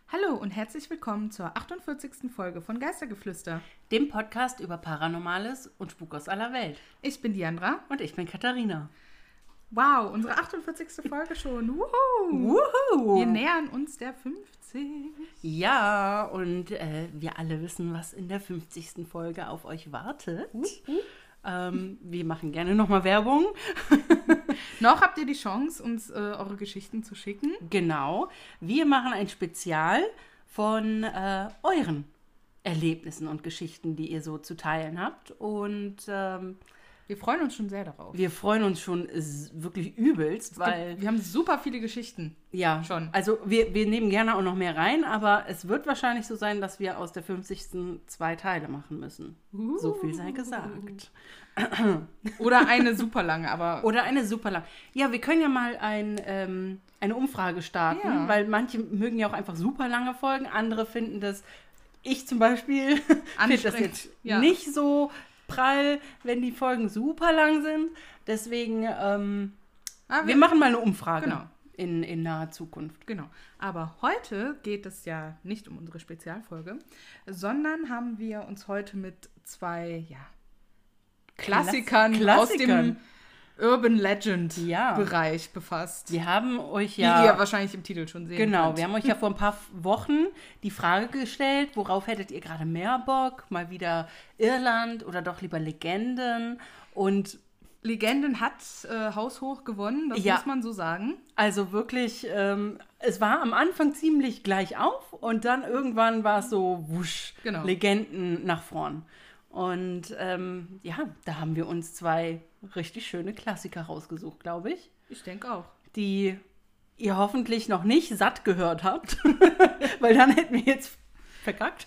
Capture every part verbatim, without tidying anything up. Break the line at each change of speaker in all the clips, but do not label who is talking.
Hallo und herzlich willkommen zur achtundvierzigsten Folge von Geistergeflüster,
dem Podcast über Paranormales und Spuk aus aller Welt.
Ich bin Diandra.
Und ich bin Katharina.
Wow, unsere achtundvierzigste Folge schon. Wuhu!
Wuhu!
Wir nähern uns der fünfzig.
Ja, und äh, wir alle wissen, was in der fünfzigsten Folge auf euch wartet.
Uh, uh.
Ähm, wir machen gerne nochmal Werbung.
Noch habt ihr die Chance, uns äh, eure Geschichten zu schicken.
Genau. Wir machen ein Spezial von äh, euren Erlebnissen und Geschichten, die ihr so zu teilen habt. Und ähm,
wir freuen uns schon sehr darauf.
Wir freuen uns schon wirklich übelst,
es
weil...
Gibt, wir haben super viele Geschichten.
Ja,
schon.
Also wir, wir nehmen gerne auch noch mehr rein, aber es wird wahrscheinlich so sein, dass wir aus der fünfzigsten zwei Teile machen müssen. Uh. So viel sei gesagt.
Oder eine super lange, aber...
Oder eine super lange. Ja, wir können ja mal ein, ähm, eine Umfrage starten, ja. Weil manche mögen ja auch einfach super lange Folgen, andere finden das... Ich zum Beispiel finde das jetzt ja. nicht so... prall, wenn die Folgen super lang sind. Deswegen, ähm, ah, wir, wir machen mal eine Umfrage
genau.
in, in naher Zukunft.
Genau. Aber heute geht es ja nicht um unsere Spezialfolge, sondern haben wir uns heute mit zwei ja, Klassikern,
Klassikern
aus dem Urban Legend
ja.
Bereich befasst.
Wir haben euch ja...
Wie ihr wahrscheinlich im Titel schon sehen
Genau,
könnt.
Wir haben euch ja vor ein paar Wochen die Frage gestellt, worauf hättet ihr gerade mehr Bock? Mal wieder Irland oder doch lieber Legenden? Und
Legenden hat äh, haushoch gewonnen, das
ja.
muss man so sagen.
Also wirklich, ähm, es war am Anfang ziemlich gleich auf und dann irgendwann war es so wusch,
genau.
Legenden nach vorn. Und ähm, ja, da haben wir uns zwei richtig schöne Klassiker rausgesucht, glaube ich.
Ich denke auch.
Die ihr hoffentlich noch nicht satt gehört habt, weil dann hätten wir jetzt verkackt.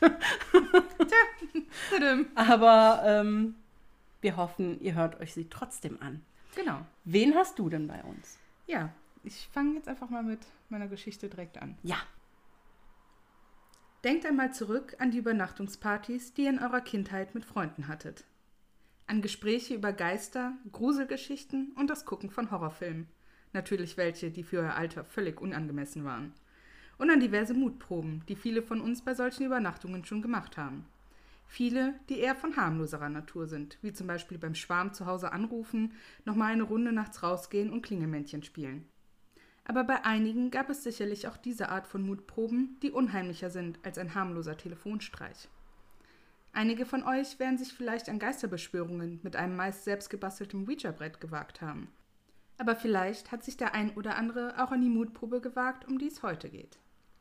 Tja.
Aber ähm, wir hoffen, ihr hört euch sie trotzdem an.
Genau.
Wen hast du denn bei uns?
Ja, ich fange jetzt einfach mal mit meiner Geschichte direkt an.
Ja.
Denkt einmal zurück an die Übernachtungspartys, die ihr in eurer Kindheit mit Freunden hattet. An Gespräche über Geister, Gruselgeschichten und das Gucken von Horrorfilmen. Natürlich welche, die für euer Alter völlig unangemessen waren. Und an diverse Mutproben, die viele von uns bei solchen Übernachtungen schon gemacht haben. Viele, die eher von harmloserer Natur sind, wie zum Beispiel beim Schwarm zu Hause anrufen, nochmal eine Runde nachts rausgehen und Klingelmännchen spielen. Aber bei einigen gab es sicherlich auch diese Art von Mutproben, die unheimlicher sind als ein harmloser Telefonstreich. Einige von euch werden sich vielleicht an Geisterbeschwörungen mit einem meist selbst gebastelten Ouija-Brett gewagt haben. Aber vielleicht hat sich der ein oder andere auch an die Mutprobe gewagt, um die es heute geht.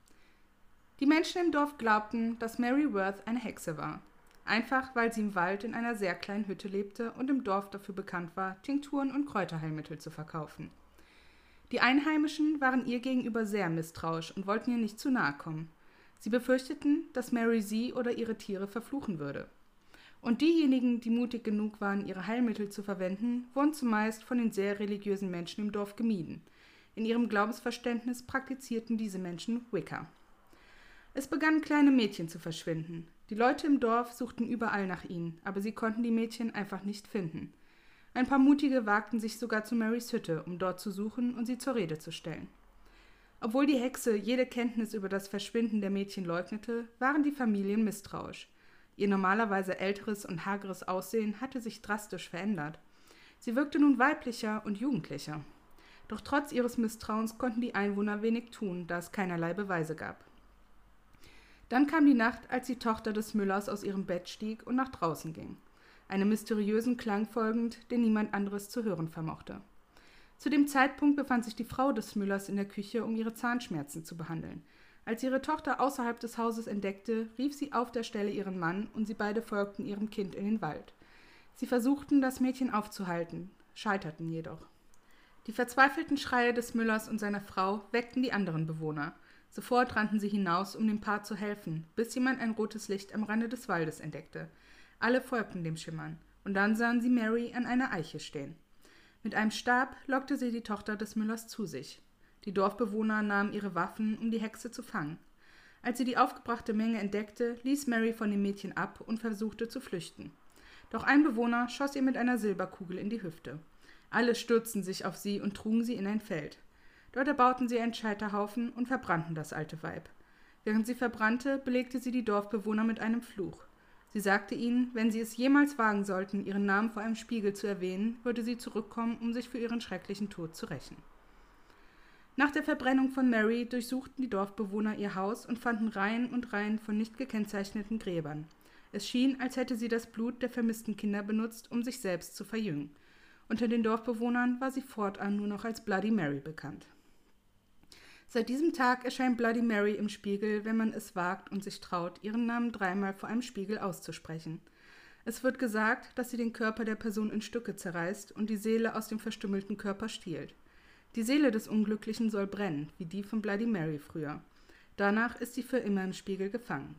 Die Menschen im Dorf glaubten, dass Mary Worth eine Hexe war. Einfach, weil sie im Wald in einer sehr kleinen Hütte lebte und im Dorf dafür bekannt war, Tinkturen und Kräuterheilmittel zu verkaufen. Die Einheimischen waren ihr gegenüber sehr misstrauisch und wollten ihr nicht zu nahe kommen. Sie befürchteten, dass Mary sie oder ihre Tiere verfluchen würde. Und diejenigen, die mutig genug waren, ihre Heilmittel zu verwenden, wurden zumeist von den sehr religiösen Menschen im Dorf gemieden. In ihrem Glaubensverständnis praktizierten diese Menschen Wicca. Es begannen kleine Mädchen zu verschwinden. Die Leute im Dorf suchten überall nach ihnen, aber sie konnten die Mädchen einfach nicht finden. Ein paar Mutige wagten sich sogar zu Marys Hütte, um dort zu suchen und sie zur Rede zu stellen. Obwohl die Hexe jede Kenntnis über das Verschwinden der Mädchen leugnete, waren die Familien misstrauisch. Ihr normalerweise älteres und hageres Aussehen hatte sich drastisch verändert. Sie wirkte nun weiblicher und jugendlicher. Doch trotz ihres Misstrauens konnten die Einwohner wenig tun, da es keinerlei Beweise gab. Dann kam die Nacht, als die Tochter des Müllers aus ihrem Bett stieg und nach draußen ging. Einem mysteriösen Klang folgend, den niemand anderes zu hören vermochte. Zu dem Zeitpunkt befand sich die Frau des Müllers in der Küche, um ihre Zahnschmerzen zu behandeln. Als sie ihre Tochter außerhalb des Hauses entdeckte, rief sie auf der Stelle ihren Mann und sie beide folgten ihrem Kind in den Wald. Sie versuchten, das Mädchen aufzuhalten, scheiterten jedoch. Die verzweifelten Schreie des Müllers und seiner Frau weckten die anderen Bewohner. Sofort rannten sie hinaus, um dem Paar zu helfen, bis jemand ein rotes Licht am Rande des Waldes entdeckte. Alle folgten dem Schimmern, und dann sahen sie Mary an einer Eiche stehen. Mit einem Stab lockte sie die Tochter des Müllers zu sich. Die Dorfbewohner nahmen ihre Waffen, um die Hexe zu fangen. Als sie die aufgebrachte Menge entdeckte, ließ Mary von dem Mädchen ab und versuchte zu flüchten. Doch ein Bewohner schoss ihr mit einer Silberkugel in die Hüfte. Alle stürzten sich auf sie und trugen sie in ein Feld. Dort erbauten sie einen Scheiterhaufen und verbrannten das alte Weib. Während sie verbrannte, belegte sie die Dorfbewohner mit einem Fluch. Sie sagte ihnen, wenn sie es jemals wagen sollten, ihren Namen vor einem Spiegel zu erwähnen, würde sie zurückkommen, um sich für ihren schrecklichen Tod zu rächen. Nach der Verbrennung von Mary durchsuchten die Dorfbewohner ihr Haus und fanden Reihen und Reihen von nicht gekennzeichneten Gräbern. Es schien, als hätte sie das Blut der vermissten Kinder benutzt, um sich selbst zu verjüngen. Unter den Dorfbewohnern war sie fortan nur noch als Bloody Mary bekannt. Seit diesem Tag erscheint Bloody Mary im Spiegel, wenn man es wagt und sich traut, ihren Namen dreimal vor einem Spiegel auszusprechen. Es wird gesagt, dass sie den Körper der Person in Stücke zerreißt und die Seele aus dem verstümmelten Körper stiehlt. Die Seele des Unglücklichen soll brennen, wie die von Bloody Mary früher. Danach ist sie für immer im Spiegel gefangen.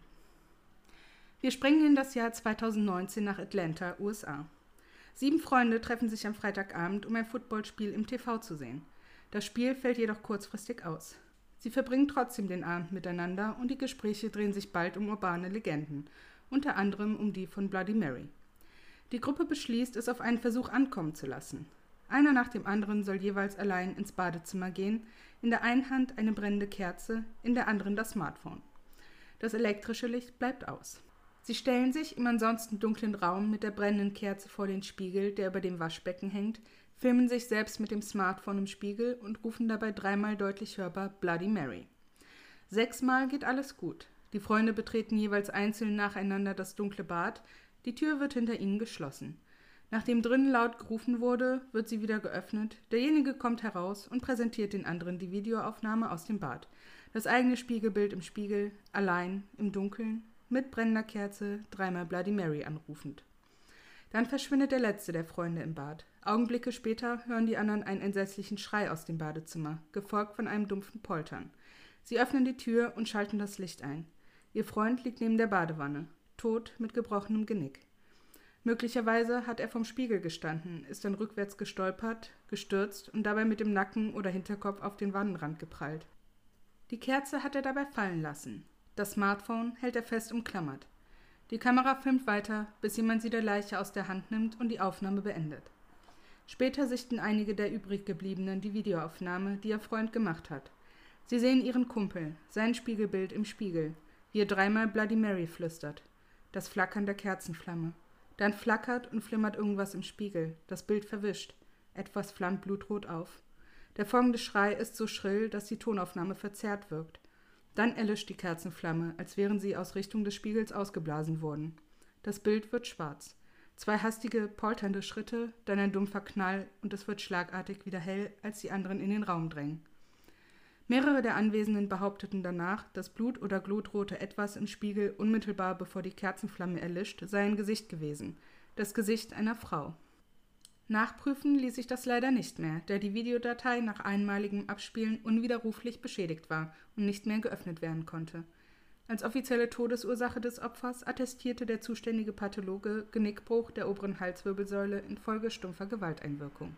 Wir springen in das Jahr zweitausendneunzehn nach Atlanta, U S A. Sieben Freunde treffen sich am Freitagabend, um ein Footballspiel im T V zu sehen. Das Spiel fällt jedoch kurzfristig aus. Sie verbringen trotzdem den Abend miteinander und die Gespräche drehen sich bald um urbane Legenden, unter anderem um die von Bloody Mary. Die Gruppe beschließt, es auf einen Versuch ankommen zu lassen. Einer nach dem anderen soll jeweils allein ins Badezimmer gehen, in der einen Hand eine brennende Kerze, in der anderen das Smartphone. Das elektrische Licht bleibt aus. Sie stellen sich im ansonsten dunklen Raum mit der brennenden Kerze vor den Spiegel, der über dem Waschbecken hängt, filmen sich selbst mit dem Smartphone im Spiegel und rufen dabei dreimal deutlich hörbar Bloody Mary. Sechsmal geht alles gut. Die Freunde betreten jeweils einzeln nacheinander das dunkle Bad, die Tür wird hinter ihnen geschlossen. Nachdem drinnen laut gerufen wurde, wird sie wieder geöffnet, derjenige kommt heraus und präsentiert den anderen die Videoaufnahme aus dem Bad. Das eigene Spiegelbild im Spiegel, allein, im Dunkeln, mit brennender Kerze, dreimal Bloody Mary anrufend. Dann verschwindet der letzte der Freunde im Bad. Augenblicke später hören die anderen einen entsetzlichen Schrei aus dem Badezimmer, gefolgt von einem dumpfen Poltern. Sie öffnen die Tür und schalten das Licht ein. Ihr Freund liegt neben der Badewanne, tot mit gebrochenem Genick. Möglicherweise hat er vom Spiegel gestanden, ist dann rückwärts gestolpert, gestürzt und dabei mit dem Nacken oder Hinterkopf auf den Wannenrand geprallt. Die Kerze hat er dabei fallen lassen. Das Smartphone hält er fest umklammert. Die Kamera filmt weiter, bis jemand sie der Leiche aus der Hand nimmt und die Aufnahme beendet. Später sichten einige der übriggebliebenen die Videoaufnahme, die ihr Freund gemacht hat. Sie sehen ihren Kumpel, sein Spiegelbild im Spiegel, wie er dreimal Bloody Mary flüstert. Das Flackern der Kerzenflamme. Dann flackert und flimmert irgendwas im Spiegel, das Bild verwischt. Etwas flammt blutrot auf. Der folgende Schrei ist so schrill, dass die Tonaufnahme verzerrt wirkt. Dann erlischt die Kerzenflamme, als wären sie aus Richtung des Spiegels ausgeblasen worden. Das Bild wird schwarz. Zwei hastige, polternde Schritte, dann ein dumpfer Knall und es wird schlagartig wieder hell, als die anderen in den Raum drängen. Mehrere der Anwesenden behaupteten danach, das blut- oder glutrote Etwas im Spiegel unmittelbar bevor die Kerzenflamme erlischt, sei ein Gesicht gewesen. Das Gesicht einer Frau. Nachprüfen ließ sich das leider nicht mehr, da die Videodatei nach einmaligem Abspielen unwiderruflich beschädigt war und nicht mehr geöffnet werden konnte. Als offizielle Todesursache des Opfers attestierte der zuständige Pathologe Genickbruch der oberen Halswirbelsäule infolge stumpfer Gewalteinwirkung.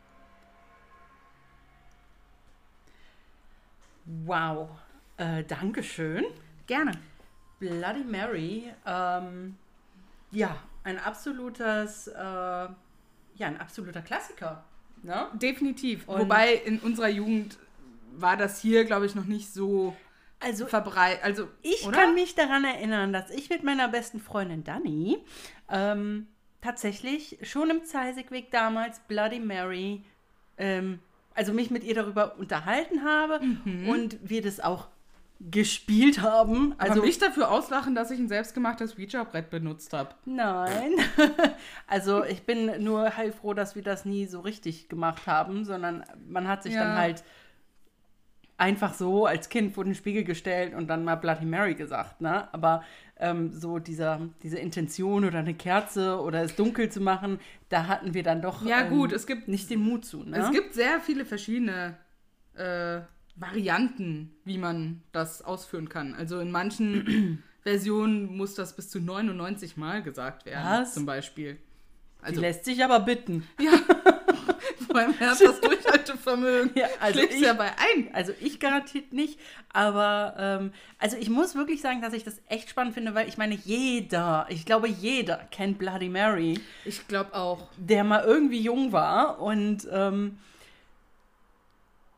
Wow, äh, Dankeschön.
Gerne.
Bloody Mary, ähm, ja, ein absolutes, äh, ja, ein absoluter Klassiker. Ne?
Definitiv. Und wobei in unserer Jugend war das hier, glaube ich, noch nicht so
also
verbreitet. Also,
ich
oder?
kann mich daran erinnern, dass ich mit meiner besten Freundin Dani ähm, tatsächlich schon im Zeisigweg damals Bloody Mary, ähm, also mich mit ihr darüber unterhalten habe mhm. und wir das auch gespielt haben.
Also aber mich dafür auslachen, dass ich ein selbstgemachtes Ouija-Brett benutzt habe.
Nein. Also ich bin nur heilfroh, dass wir das nie so richtig gemacht haben, sondern man hat sich ja. dann halt einfach so als Kind vor den Spiegel gestellt und dann mal Bloody Mary gesagt, ne? Aber ähm, so dieser, diese Intention oder eine Kerze oder es dunkel zu machen, da hatten wir dann doch
ja, gut,
ähm,
es gibt,
nicht den Mut zu. Ne?
Es gibt sehr viele verschiedene äh, Varianten, wie man das ausführen kann. Also in manchen Versionen muss das bis zu neunundneunzig Mal gesagt werden, Was? zum Beispiel.
Also, die lässt sich aber bitten.
Ja. Vor allem hat das Durchhaltevermögen.
Ja, also
Schlägst
ich,
ja bei ein.
Also ich garantiert nicht, aber ähm, also ich muss wirklich sagen, dass ich das echt spannend finde, weil ich meine, jeder, ich glaube jeder kennt Bloody Mary.
Ich glaube auch.
Der mal irgendwie jung war und ähm,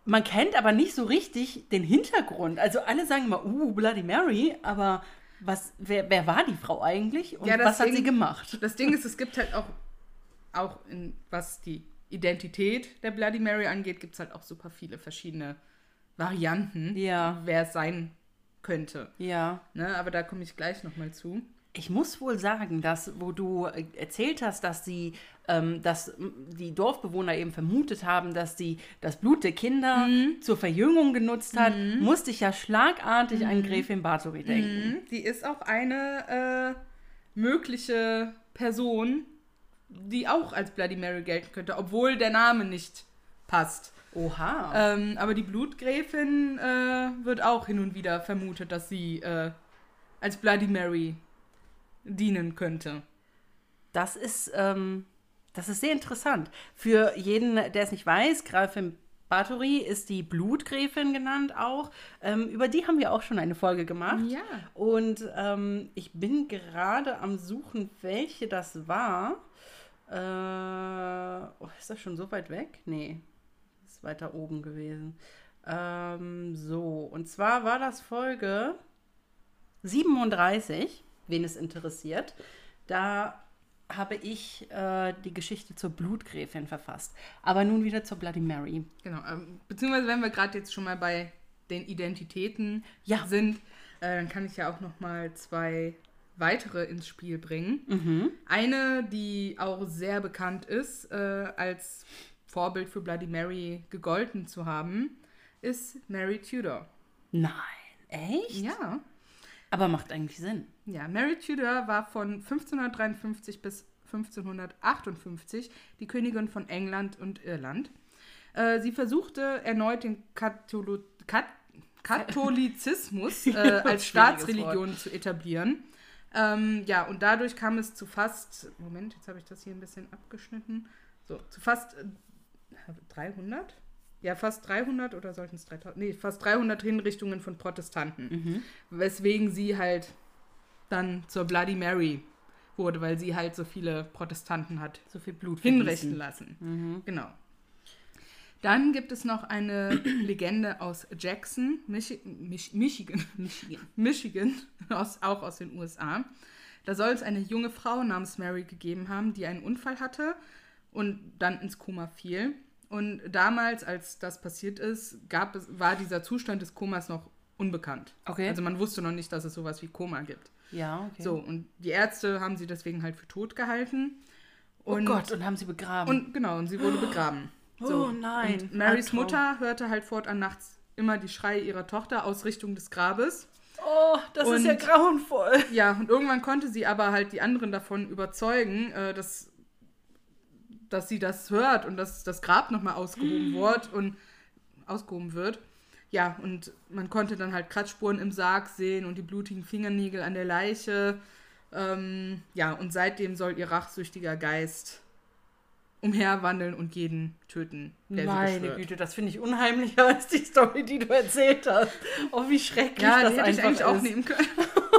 man kennt aber nicht so richtig den Hintergrund. Also alle sagen immer, uh, Bloody Mary, aber was, wer, wer war die Frau eigentlich und ja, was Ding, hat sie gemacht?
Das Ding ist, es gibt halt auch, auch in, was die Identität der Bloody Mary angeht, gibt es halt auch super viele verschiedene Varianten,
ja.
wer es sein könnte.
Ja.
Ne, aber da komme ich gleich nochmal zu.
Ich muss wohl sagen, dass, wo du erzählt hast, dass sie, ähm, dass die Dorfbewohner eben vermutet haben, dass sie das Blut der Kinder mhm. zur Verjüngung genutzt hat, mhm. musste ich ja schlagartig mhm. an Gräfin Bathory denken.
Mhm. Die ist auch eine äh, mögliche Person, die auch als Bloody Mary gelten könnte, obwohl der Name nicht passt.
Oha.
Ähm, aber die Blutgräfin äh, wird auch hin und wieder vermutet, dass sie äh, als Bloody Mary dienen könnte.
Das ist, ähm, das ist sehr interessant. Für jeden, der es nicht weiß, Gräfin Bathory ist die Blutgräfin genannt auch. Ähm, über die haben wir auch schon eine Folge gemacht.
Ja.
Und ähm, ich bin gerade am Suchen, welche das war. Äh, oh, ist das schon so weit weg? Nee, ist weiter oben gewesen. Ähm, so, und zwar war das Folge siebenunddreißig. Wen es interessiert. Da habe ich äh, die Geschichte zur Blutgräfin verfasst. Aber nun wieder zur Bloody Mary.
Genau, ähm, beziehungsweise wenn wir gerade jetzt schon mal bei den Identitäten
ja.
sind, äh, dann kann ich ja auch noch mal zwei weitere ins Spiel bringen.
Mhm.
Eine, die auch sehr bekannt ist, äh, als Vorbild für Bloody Mary gegolten zu haben, ist Mary Tudor.
Nein, echt?
Ja.
Aber macht eigentlich Sinn.
Ja, Mary Tudor war von fünfzehnhundertdreiundfünfzig bis fünfzehnhundertachtundfünfzig die Königin von England und Irland. Äh, sie versuchte erneut den Katholo- Kat- Katholizismus äh, als Staatsreligion zu etablieren. Ähm, ja, und dadurch kam es zu fast, Moment, jetzt habe ich das hier ein bisschen abgeschnitten, so, zu fast äh, dreihundert? Ja, fast dreihundert oder sollten es dreitausend? Nee, fast dreihundert Hinrichtungen von Protestanten.
Mhm.
Weswegen sie halt dann zur Bloody Mary wurde, weil sie halt so viele Protestanten hat
so viel Blut
hinrichten lassen.
Mhm.
Genau. Dann gibt es noch eine Legende aus Jackson, Michi- Mich- Michigan,
Michigan,
Michigan aus, auch aus den U S A. Da soll es eine junge Frau namens Mary gegeben haben, die einen Unfall hatte und dann ins Koma fiel. Und damals, als das passiert ist, gab es, war dieser Zustand des Komas noch unbekannt.
Okay.
Also man wusste noch nicht, dass es sowas wie Koma gibt.
Ja, okay.
So, und die Ärzte haben sie deswegen halt für tot gehalten. Und,
oh Gott, und haben sie begraben.
Und genau, und sie wurde begraben. So.
Oh nein.
Und Marys Mutter hörte halt fortan nachts immer die Schreie ihrer Tochter aus Richtung des Grabes.
Oh, das
und,
ist ja grauenvoll.
Ja, und irgendwann konnte sie aber halt die anderen davon überzeugen, äh, dass dass sie das hört und dass das Grab nochmal ausgehoben wird und ausgehoben wird. Ja, und man konnte dann halt Kratzspuren im Sarg sehen und die blutigen Fingernägel an der Leiche. Ähm, ja, und seitdem soll ihr rachsüchtiger Geist umherwandeln und jeden töten, der
Meine
sie beschwört.
Güte, das finde ich unheimlicher als die Story, die du erzählt hast. Oh, wie schrecklich
ja,
das
die hätte
einfach
ich eigentlich
ist.
auch nehmen können.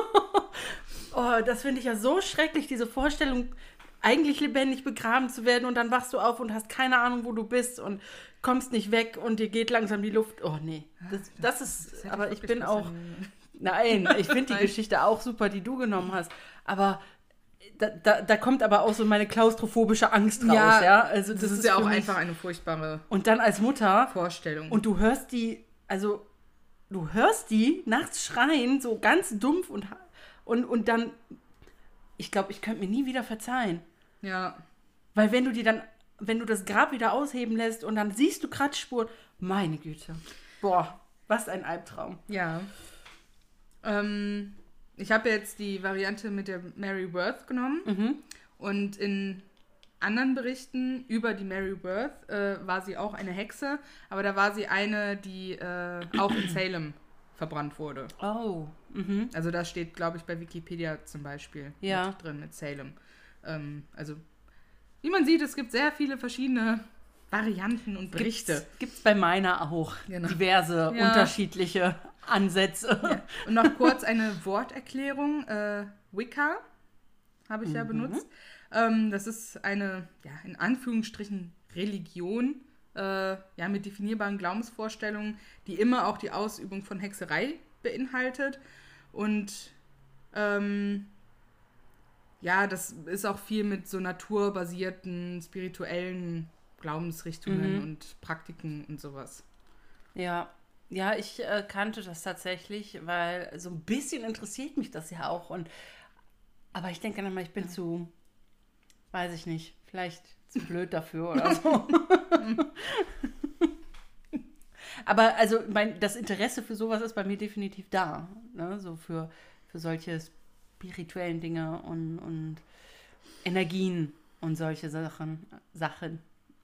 Oh, das finde ich ja so schrecklich, diese Vorstellung, eigentlich lebendig begraben zu werden und dann wachst du auf und hast keine Ahnung, wo du bist und kommst nicht weg und dir geht langsam die Luft. Oh nee, das, das ist, das aber ich bin auch, nein, ich finde die Geschichte auch super, die du genommen hast, aber da, da, da kommt aber auch so meine klaustrophobische Angst raus, ja,
ja?
Also
das, das ist, ist ja auch einfach eine furchtbare
und dann als Mutter
Vorstellung.
Und du hörst die, also du hörst die nachts schreien, so ganz dumpf und, und, und dann, ich glaube, ich könnte mir nie wieder verzeihen.
Ja.
Weil wenn du die dann, wenn du das Grab wieder ausheben lässt und dann siehst du Kratzspuren, meine Güte. Boah, was ein Albtraum.
Ja. Ähm, ich habe jetzt die Variante mit der Mary Worth genommen.
Mhm.
Und in anderen Berichten über die Mary Worth äh, war sie auch eine Hexe, aber da war sie eine, die äh, auch in Salem verbrannt wurde.
Oh. Mhm.
Also da steht, glaube ich, bei Wikipedia zum Beispiel
ja.
mit drin, mit Salem. Ähm, also, wie man sieht, es gibt sehr viele verschiedene Varianten und Berichte.
Gibt es bei meiner auch genau. diverse, ja. unterschiedliche Ansätze.
Ja. Und noch kurz eine Worterklärung. Äh, Wicca habe ich mhm. ja benutzt. Ähm, das ist eine, ja, in Anführungsstrichen Religion äh, ja, mit definierbaren Glaubensvorstellungen, die immer auch die Ausübung von Hexerei beinhaltet. Und ähm, ja, das ist auch viel mit so naturbasierten, spirituellen Glaubensrichtungen mhm. und Praktiken und sowas.
Ja, ja, ich äh, kannte das tatsächlich, weil so ein bisschen interessiert mich das ja auch. Und aber ich denke dann mal, ich bin ja. zu, weiß ich nicht, vielleicht zu blöd dafür oder so. Aber also mein, das Interesse für sowas ist bei mir definitiv da. Ne? So für, für solche spirituellen Dinge und, und Energien und solche Sachen. Sachen.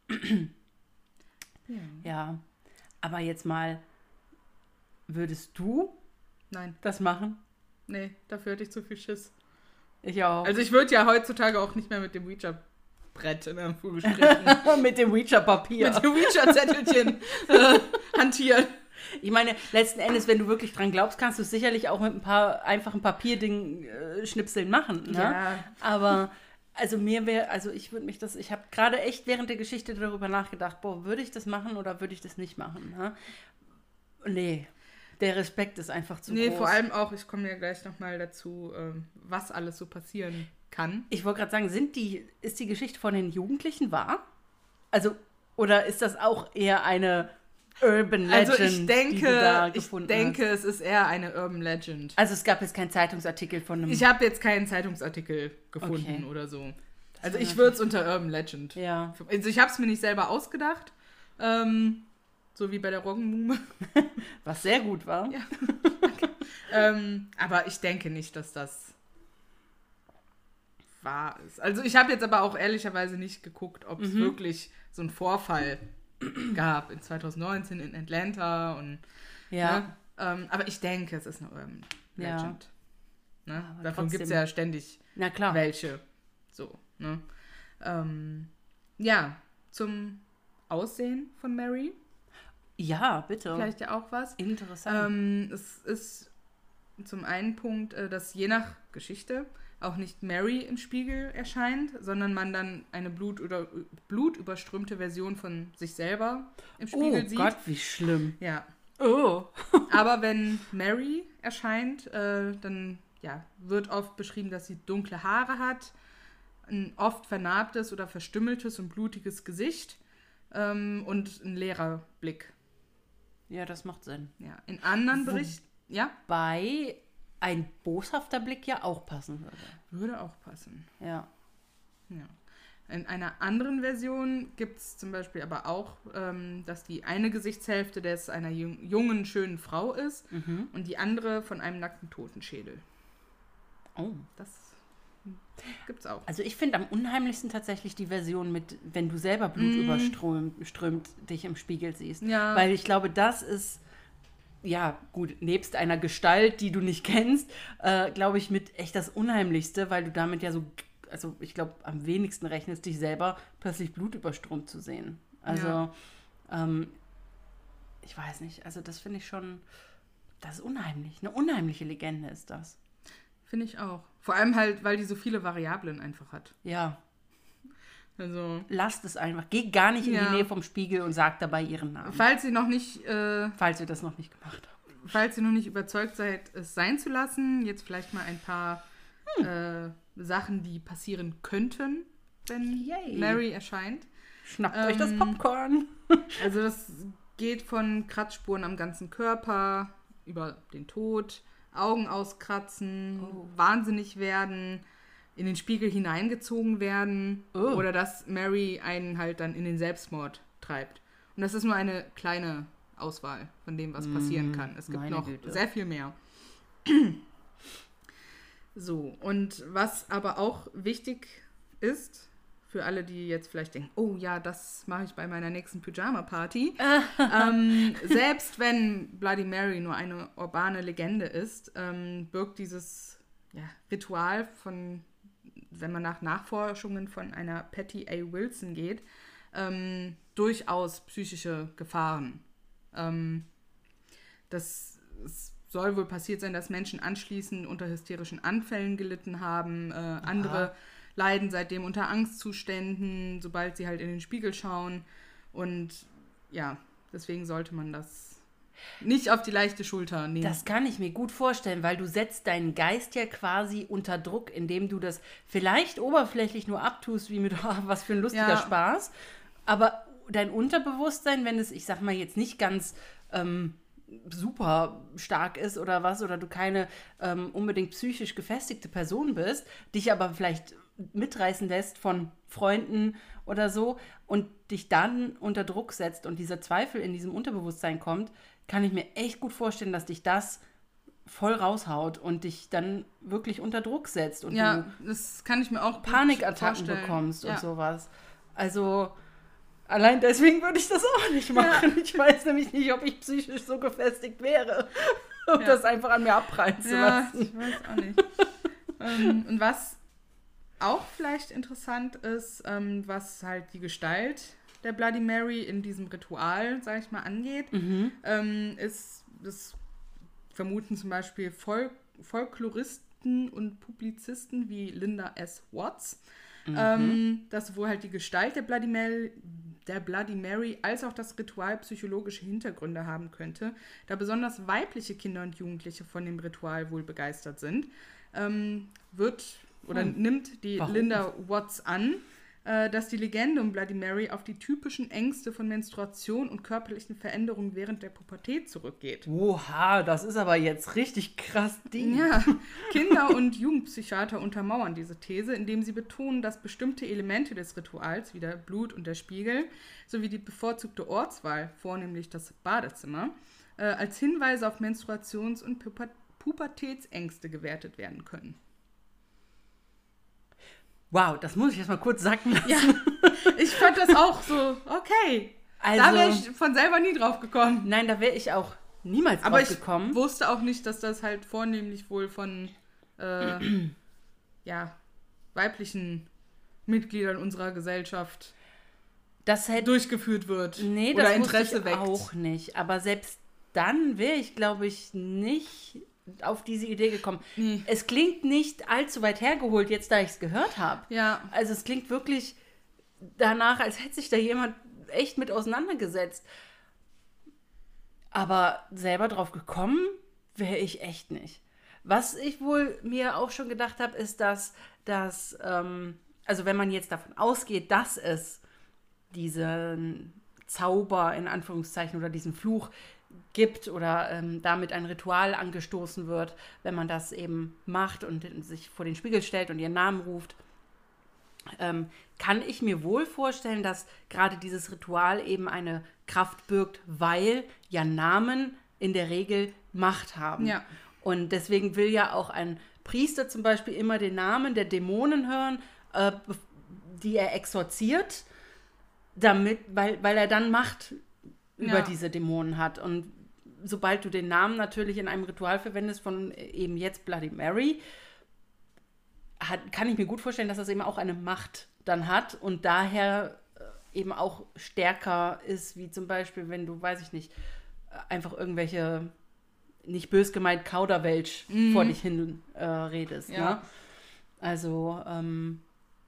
ja. ja. Aber jetzt mal, würdest du
Nein.
das machen?
Nee, dafür hätte ich zu viel Schiss.
Ich auch.
Also ich würde ja heutzutage auch nicht mehr mit dem Ouija-Brett in Anführungsstrichen.
Mit dem Ouija-Papier.
Mit dem Ouija-Zettelchen äh, hantieren.
Ich meine, letzten Endes, wenn du wirklich dran glaubst, kannst du es sicherlich auch mit ein paar einfachen Papierdingen äh, Schnipseln machen. Ne?
Ja.
Aber also mir wäre, also ich würde mich das, ich habe gerade echt während der Geschichte darüber nachgedacht, boah, würde ich das machen oder würde ich das nicht machen? Ne? Nee. Der Respekt ist einfach zu
nee, groß. Nee, vor allem auch, ich komme ja gleich nochmal dazu, ähm, was alles so passieren kann.
Ich wollte gerade sagen, sind die, ist die Geschichte von den Jugendlichen wahr? Also, oder ist das auch eher eine Urban Legend,
also ich denke,
die du da gefunden
ich denke,
hast?
es ist eher eine Urban Legend.
Also es gab jetzt keinen Zeitungsartikel von einem...
Ich habe jetzt keinen Zeitungsartikel gefunden okay. oder so. Das also ich würde es unter Urban Legend.
Ja.
Also ich habe es mir nicht selber ausgedacht. Ähm... So wie bei der Roggenmuhme.
Was sehr gut war.
Ja. Okay. ähm, aber ich denke nicht, dass das wahr ist. Also ich habe jetzt aber auch ehrlicherweise nicht geguckt, ob es mhm. wirklich so einen Vorfall gab in zwanzig neunzehn in Atlanta. Und,
ja.
Ne? Ähm, aber ich denke, es ist eine Urban Legend.
Ja.
Ne? Davon gibt es ja ständig
Na klar.
welche. So, ne? ähm, ja, zum Aussehen von Mary.
Ja, bitte.
Vielleicht ja auch was.
Interessant.
Ähm, es ist zum einen Punkt, äh, dass je nach Geschichte auch nicht Mary im Spiegel erscheint, sondern man dann eine Blut- oder blutüberströmte Version von sich selber im Spiegel
oh
sieht.
Oh Gott, wie schlimm.
Ja.
Oh.
Aber wenn Mary erscheint, äh, dann ja, wird oft beschrieben, dass sie dunkle Haare hat, ein oft vernarbtes oder verstümmeltes und blutiges Gesicht ähm, und ein leerer Blick.
Ja, das macht Sinn.
Ja, in anderen Berichten, ja?
Bei ein boshafter Blick ja auch passen würde.
Würde auch passen.
Ja.
Ja. In einer anderen Version gibt es zum Beispiel aber auch, ähm, dass die eine Gesichtshälfte des einer jung, jungen, schönen Frau ist mhm. und die andere von einem nackten Totenschädel.
Oh.
Das gibt's auch.
Also ich finde am unheimlichsten tatsächlich die Version mit, wenn du selber Blut mm. überströmt dich im Spiegel siehst.
Ja.
Weil ich glaube, das ist, ja gut, nebst einer Gestalt, die du nicht kennst, äh, glaube ich, mit echt das Unheimlichste, weil du damit ja so, also ich glaube, am wenigsten rechnest, dich selber plötzlich blutüberströmt zu sehen. Also, ja. ähm, ich weiß nicht, also das finde ich schon, das ist unheimlich. Eine unheimliche Legende ist das.
Finde ich auch. Vor allem halt, weil die so viele Variablen einfach hat.
Ja.
Also.
Lasst es einfach. Geht gar nicht in ja. die Nähe vom Spiegel und sagt dabei ihren Namen.
Falls ihr noch nicht. Äh,
falls ihr das noch nicht gemacht habt.
Falls ihr noch nicht überzeugt seid, es sein zu lassen, jetzt vielleicht mal ein paar hm. äh, Sachen, die passieren könnten, wenn Yay. Mary erscheint.
Schnappt ähm, euch das Popcorn.
Also, das geht von Kratzspuren am ganzen Körper, über den Tod. Augen auskratzen, oh. wahnsinnig werden, in den Spiegel hineingezogen werden oh. oder dass Mary einen halt dann in den Selbstmord treibt. Und das ist nur eine kleine Auswahl von dem, was mm, passieren kann. Es gibt noch Güte. sehr viel mehr. So, und was aber auch wichtig ist, für alle, die jetzt vielleicht denken, oh ja, das mache ich bei meiner nächsten Pyjama-Party. ähm, selbst wenn Bloody Mary nur eine urbane Legende ist, ähm, birgt dieses ja, Ritual von, wenn man nach Nachforschungen von einer Patty A. Wilson geht, ähm, durchaus psychische Gefahren. Ähm, das soll wohl passiert sein, dass Menschen anschließend unter hysterischen Anfällen gelitten haben, äh, andere leiden seitdem unter Angstzuständen, sobald sie halt in den Spiegel schauen. Und ja, deswegen sollte man das nicht auf die leichte Schulter nehmen.
Das kann ich mir gut vorstellen, weil du setzt deinen Geist ja quasi unter Druck, indem du das vielleicht oberflächlich nur abtust, wie mit oh, was für ein lustiger ja. Spaß. Aber dein Unterbewusstsein, wenn es, ich sag mal, jetzt nicht ganz ähm, super stark ist oder was, oder du keine ähm, unbedingt psychisch gefestigte Person bist, dich aber vielleicht mitreißen lässt von Freunden oder so und dich dann unter Druck setzt und dieser Zweifel in diesem Unterbewusstsein kommt, kann ich mir echt gut vorstellen, dass dich das voll raushaut und dich dann wirklich unter Druck setzt und
ja, du das kann ich mir auch
Panikattacken bekommst ja. und sowas. Also allein deswegen würde ich das auch nicht machen. Ja. Ich weiß nämlich nicht, ob ich psychisch so gefestigt wäre, um ja. das einfach an mir abprallen zu
ja,
lassen.
Ich weiß auch nicht. ähm, und was auch vielleicht interessant ist, ähm, was halt die Gestalt der Bloody Mary in diesem Ritual, sag ich mal, angeht, mhm. ähm, ist, das vermuten zum Beispiel Fol- Folkloristen und Publizisten wie Linda S. Watts, mhm. ähm, dass sowohl halt die Gestalt der Bloody Mary, der Bloody Mary als auch das Ritual psychologische Hintergründe haben könnte, da besonders weibliche Kinder und Jugendliche von dem Ritual wohl begeistert sind, ähm, wird oder hm. nimmt die Warum? Linda Watts an, äh, dass die Legende um Bloody Mary auf die typischen Ängste von Menstruation und körperlichen Veränderungen während der Pubertät zurückgeht.
Oha, das ist aber jetzt richtig krass deep.
Ja, Kinder- und Jugendpsychiater untermauern diese These, indem sie betonen, dass bestimmte Elemente des Rituals, wie der Blut und der Spiegel, sowie die bevorzugte Ortswahl, vornehmlich das Badezimmer, äh, als Hinweise auf Menstruations- und Puber- Pubertätsängste gewertet werden können.
Wow, das muss ich jetzt mal kurz sacken lassen.
Ja, ich fand das auch so, okay. Also, da wäre ich von selber nie drauf gekommen.
Nein, da wäre ich auch niemals
Aber
drauf gekommen.
Aber ich wusste auch nicht, dass das halt vornehmlich wohl von äh, ja, weiblichen Mitgliedern unserer Gesellschaft
das hätte,
durchgeführt wird.
Nee,
oder
das
Interesse
wusste ich
weckt.
Auch nicht. Aber selbst dann wäre ich, glaube ich, nicht auf diese Idee gekommen. Nee. Es klingt nicht allzu weit hergeholt, jetzt da ich es gehört habe.
Ja.
Also es klingt wirklich danach, als hätte sich da jemand echt mit auseinandergesetzt. Aber selber drauf gekommen wäre ich echt nicht. Was ich wohl mir auch schon gedacht habe, ist, dass, dass ähm, also wenn man jetzt davon ausgeht, dass es diesen Zauber in Anführungszeichen oder diesen Fluch gibt oder ähm, damit ein Ritual angestoßen wird, wenn man das eben macht und sich vor den Spiegel stellt und ihren Namen ruft, ähm, kann ich mir wohl vorstellen, dass gerade dieses Ritual eben eine Kraft birgt, weil ja Namen in der Regel Macht haben.
Ja.
Und deswegen will ja auch ein Priester zum Beispiel immer den Namen der Dämonen hören, äh, die er exorziert, damit, weil, weil er dann Macht über ja. diese Dämonen hat. Und sobald du den Namen natürlich in einem Ritual verwendest von eben jetzt Bloody Mary, hat, kann ich mir gut vorstellen, dass das eben auch eine Macht dann hat und daher eben auch stärker ist, wie zum Beispiel, wenn du, weiß ich nicht, einfach irgendwelche, nicht bös gemeint, Kauderwelsch mhm. vor dich hin äh, redest. Ja. Ne? Also, ähm,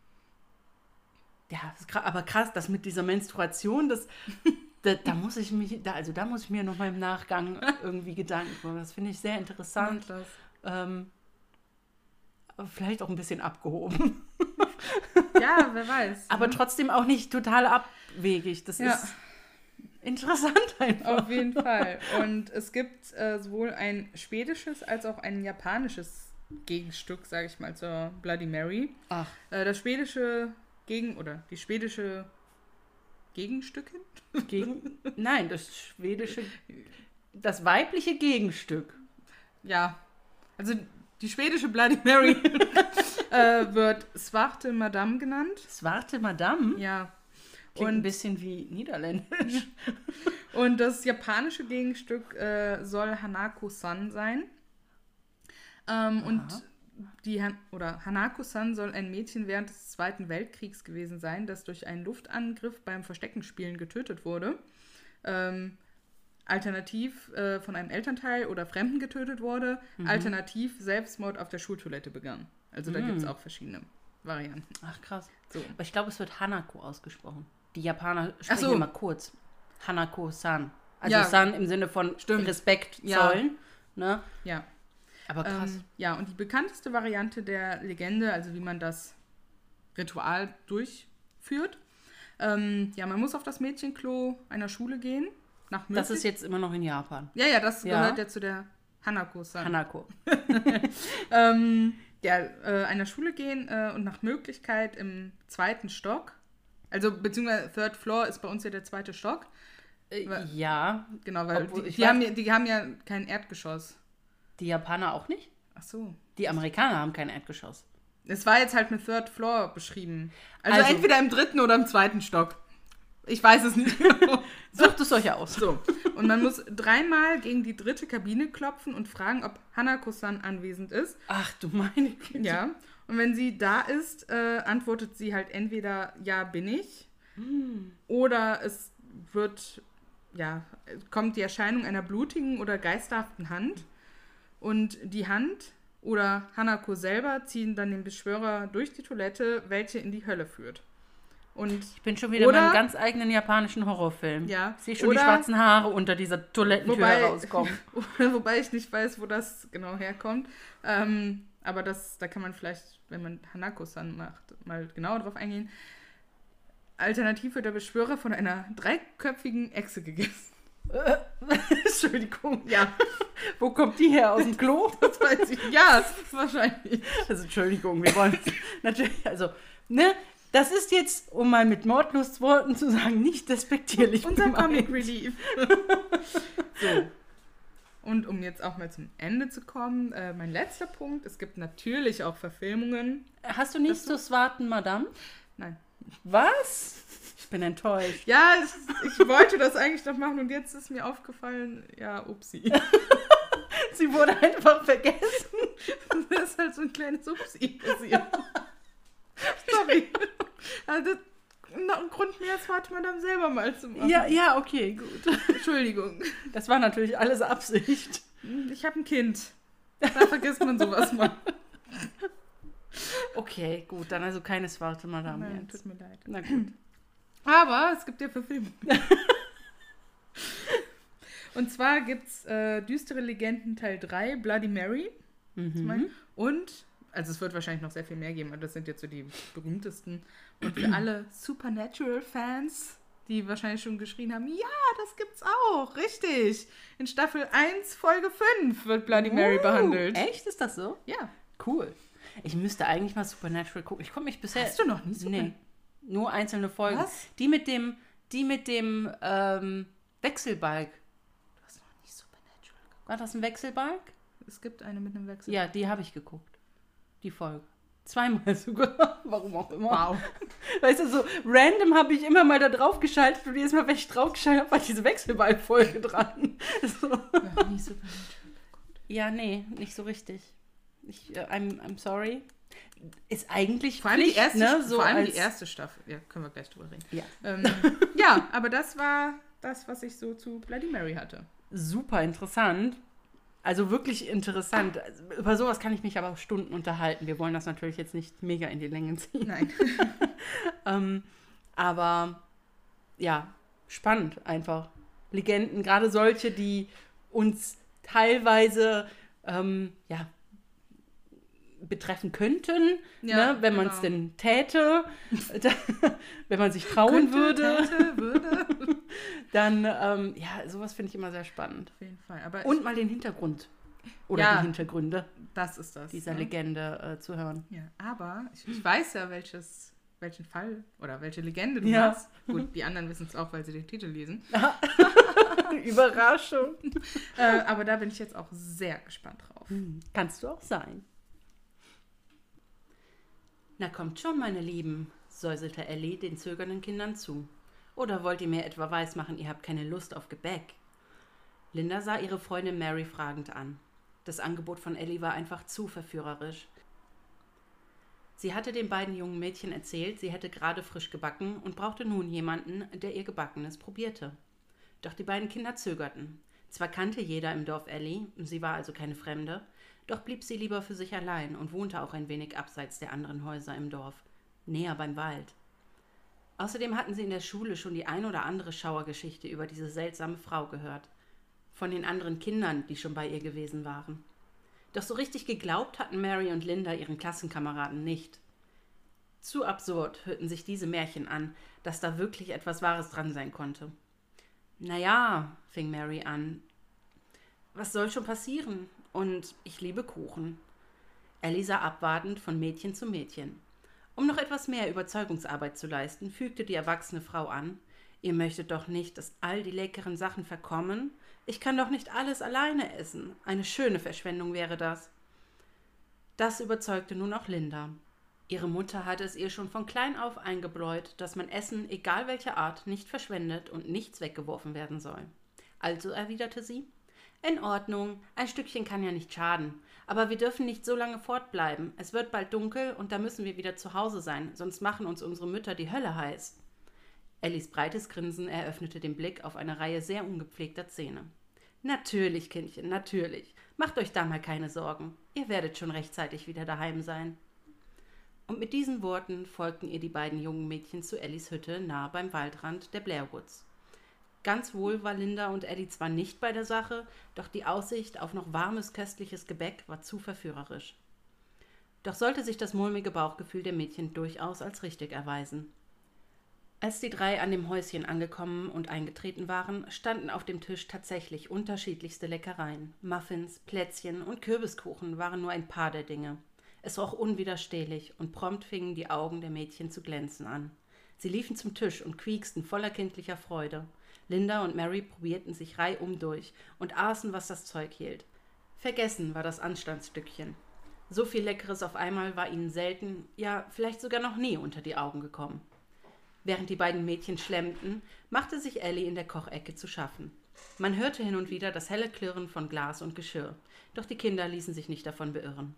ja, das ist krass, aber krass, das mit dieser Menstruation, das Da, da muss ich mich, da, also da muss ich mir noch mal im Nachgang irgendwie Gedanken machen. Das finde ich sehr interessant. Ähm, vielleicht auch ein bisschen abgehoben.
Ja, wer weiß.
Aber
ne?
trotzdem auch nicht total abwegig. Das ja. ist interessant einfach.
Auf jeden Fall. Und es gibt äh, sowohl ein schwedisches als auch ein japanisches Gegenstück, sage ich mal, zur Bloody Mary.
Ach.
Äh, das schwedische Gegen- oder die schwedische Gegenstückin?
Gegen, nein, das schwedische, das weibliche Gegenstück.
Ja, also die schwedische Bloody Mary äh, wird Svarte Madame genannt.
Svarte Madame?
Ja.
Klingt und ein bisschen wie niederländisch.
Und das japanische Gegenstück äh, soll Hanako-san sein. Ähm, und die Han- oder Hanako-san soll ein Mädchen während des Zweiten Weltkriegs gewesen sein, das durch einen Luftangriff beim Versteckenspielen getötet wurde. Ähm, alternativ äh, von einem Elternteil oder Fremden getötet wurde. Mhm. Alternativ Selbstmord auf der Schultoilette begann. Also da mhm. gibt es auch verschiedene Varianten.
Ach krass.
So.
Aber ich glaube, es wird Hanako ausgesprochen. Die Japaner sprechen
so.
immer kurz. Hanako-san. Also ja. San im Sinne von Stimmt. Respekt
ja.
zollen. Ne?
Ja.
Aber krass.
Ähm, ja, und die bekannteste Variante der Legende, also wie man das Ritual durchführt, ähm, ja, man muss auf das Mädchenklo einer Schule gehen. Nach
das ist jetzt immer noch in Japan.
Ja, ja, das ja. gehört ja zu der Hanako-san.
Hanako.
ähm, ja, äh, einer Schule gehen äh, und nach Möglichkeit im zweiten Stock, also beziehungsweise Third Floor ist bei uns ja der zweite Stock.
Äh, ja.
Genau, weil die, die, haben ja, die haben ja kein Erdgeschoss.
Die Japaner auch nicht?
Ach so.
Die Amerikaner haben kein Erdgeschoss.
Es war jetzt halt mit Third Floor beschrieben. Also, also entweder im dritten oder im zweiten Stock. Ich weiß es nicht genau.
Sucht es euch aus.
So. Und man muss dreimal gegen die dritte Kabine klopfen und fragen, ob Hanako-san anwesend ist.
Ach du meine Güte.
Ja. Und wenn sie da ist, äh, antwortet sie halt entweder ja, bin ich. Hm. Oder es wird, ja, kommt die Erscheinung einer blutigen oder geisterhaften Hand. Und die Hand oder Hanako selber ziehen dann den Beschwörer durch die Toilette, welche in die Hölle führt. Und
ich bin schon wieder oder, in einem ganz eigenen japanischen Horrorfilm.
Ja.
Ich sehe schon oder, die schwarzen Haare unter dieser Toilettentür wobei, rauskommen.
Wobei ich nicht weiß, wo das genau herkommt. Ähm, aber das, da kann man vielleicht, wenn man Hanako-san macht, mal genauer drauf eingehen. Alternativ wird der Beschwörer von einer dreiköpfigen Echse gegessen.
Entschuldigung. Ja. Wo kommt die her? Aus dem Klo?
Das weiß ich. Ja, wahrscheinlich.
Also Entschuldigung, wir wollen natürlich, also, ne, das ist jetzt, um mal mit Mordlustworten zu sagen, nicht despektierlich.
Unser Comic Relief. So. Und um jetzt auch mal zum Ende zu kommen, äh, mein letzter Punkt, es gibt natürlich auch Verfilmungen.
Hast du nicht so Swarten, Madame?
Nein.
Was? Ich bin enttäuscht.
Ja, ich, ich wollte das eigentlich noch machen und jetzt ist mir aufgefallen, ja, upsi.
Sie wurde einfach vergessen.
Das ist halt so ein kleines Upsi passiert. Sorry. Also, noch ein Grund mehr, das warte man dann selber mal zu machen.
Ja, ja, okay, gut.
Entschuldigung.
Das war natürlich alles Absicht.
Ich habe ein Kind. Da vergisst man sowas mal.
Okay, gut, dann also keine Swarte Madame.
Nein, jetzt. Tut mir leid.
Na gut.
Aber es gibt ja Verfilmungen. Und zwar gibt es äh, Düstere Legenden Teil drei, Bloody Mary. Mhm. Und, also es wird wahrscheinlich noch sehr viel mehr geben, aber das sind jetzt so die berühmtesten. Und für alle Supernatural-Fans, die wahrscheinlich schon geschrien haben, ja, das gibt's auch, richtig. In Staffel eins, Folge fünf wird Bloody Mary oh, behandelt.
Echt? Ist das so?
Ja.
Cool. Ich müsste eigentlich mal Supernatural gucken. Ich komme mich bisher...
Hast du noch nie
Super? Nee. Nur einzelne Folgen.
Was?
Die mit dem, die mit dem ähm, Wechselbalg.
Du hast noch nie Supernatural geguckt.
War das ein Wechselbalg?
Es gibt eine mit einem Wechselbalg.
Ja, die habe ich geguckt. Die Folge. Zweimal sogar. Warum auch immer.
Wow.
Weißt du, so random habe ich immer mal da drauf geschaltet und jedes Mal, wenn ich drauf geschaltet habe, war diese Wechselbalg-Folge dran. So.
Ja, nie Supernatural geguckt.
Ja, nee, nicht so richtig. Ich, uh, I'm, I'm sorry. Ist eigentlich
vor allem, Pflicht, die, erste,
ne? so
vor allem
als
die erste Staffel. Ja, können wir gleich drüber reden.
Ja.
Ähm, ja, aber das war das, was ich so zu Bloody Mary hatte.
Super interessant. Also wirklich interessant. Also, über sowas kann ich mich aber Stunden unterhalten. Wir wollen das natürlich jetzt nicht mega in die Länge ziehen.
Nein.
ähm, aber ja, spannend einfach. Legenden, gerade solche, die uns teilweise ähm, ja, betreffen könnten, ja, ne, wenn genau. man es denn täte, wenn man sich trauen Könnte, würde,
täte, würde.
dann, ähm, ja, sowas finde ich immer sehr spannend.
Auf jeden Fall. Aber
und mal den Hintergrund oder
ja,
die Hintergründe
das ist das,
dieser
ne?
Legende äh, zu hören.
Ja, aber ich, ich weiß ja, welches, welchen Fall oder welche Legende du
ja.
hast. Gut, die anderen wissen es auch, weil sie den Titel lesen.
Überraschung.
äh, aber da bin ich jetzt auch sehr gespannt drauf.
Hm, kannst du auch sein. Na kommt schon, meine Lieben, säuselte Ellie den zögernden Kindern zu. Oder wollt ihr mir etwa weismachen, ihr habt keine Lust auf Gebäck? Linda sah ihre Freundin Mary fragend an. Das Angebot von Ellie war einfach zu verführerisch. Sie hatte den beiden jungen Mädchen erzählt, sie hätte gerade frisch gebacken und brauchte nun jemanden, der ihr Gebackenes probierte. Doch die beiden Kinder zögerten. Zwar kannte jeder im Dorf Ellie, sie war also keine Fremde, doch blieb sie lieber für sich allein und wohnte auch ein wenig abseits der anderen Häuser im Dorf, näher beim Wald. Außerdem hatten sie in der Schule schon die ein oder andere Schauergeschichte über diese seltsame Frau gehört. Von den anderen Kindern, die schon bei ihr gewesen waren. Doch so richtig geglaubt hatten Mary und Linda ihren Klassenkameraden nicht. Zu absurd hörten sich diese Märchen an, dass da wirklich etwas Wahres dran sein konnte. »Naja«, fing Mary an, »was soll schon passieren? Und ich liebe Kuchen.« Ellie sah abwartend von Mädchen zu Mädchen. Um noch etwas mehr Überzeugungsarbeit zu leisten, fügte die erwachsene Frau an, »Ihr möchtet doch nicht, dass all die leckeren Sachen verkommen? Ich kann doch nicht alles alleine essen. Eine schöne Verschwendung wäre das.« Das überzeugte nun auch Linda. Ihre Mutter hatte es ihr schon von klein auf eingebläut, dass man Essen, egal welcher Art, nicht verschwendet und nichts weggeworfen werden soll. Also erwiderte sie, »In Ordnung, ein Stückchen kann ja nicht schaden. Aber wir dürfen nicht so lange fortbleiben. Es wird bald dunkel und da müssen wir wieder zu Hause sein, sonst machen uns unsere Mütter die Hölle heiß.« Ellies breites Grinsen eröffnete den Blick auf eine Reihe sehr ungepflegter Zähne. »Natürlich, Kindchen, natürlich. Macht euch da mal keine Sorgen. Ihr werdet schon rechtzeitig wieder daheim sein.« Und mit diesen Worten folgten ihr die beiden jungen Mädchen zu Ellies Hütte nahe beim Waldrand der Blair Woods. Ganz wohl war Linda und Ellie zwar nicht bei der Sache, doch die Aussicht auf noch warmes, köstliches Gebäck war zu verführerisch. Doch sollte sich das mulmige Bauchgefühl der Mädchen durchaus als richtig erweisen. Als die drei an dem Häuschen angekommen und eingetreten waren, standen auf dem Tisch tatsächlich unterschiedlichste Leckereien. Muffins, Plätzchen und Kürbiskuchen waren nur ein paar der Dinge. Es roch unwiderstehlich und prompt fingen die Augen der Mädchen zu glänzen an. Sie liefen zum Tisch und quieksten voller kindlicher Freude. Linda und Mary probierten sich reihum durch und aßen, was das Zeug hielt. Vergessen war das Anstandsstückchen. So viel Leckeres auf einmal war ihnen selten, ja, vielleicht sogar noch nie unter die Augen gekommen. Während die beiden Mädchen schlemmten, machte sich Ellie in der Kochecke zu schaffen. Man hörte hin und wieder das helle Klirren von Glas und Geschirr, doch die Kinder ließen sich nicht davon beirren.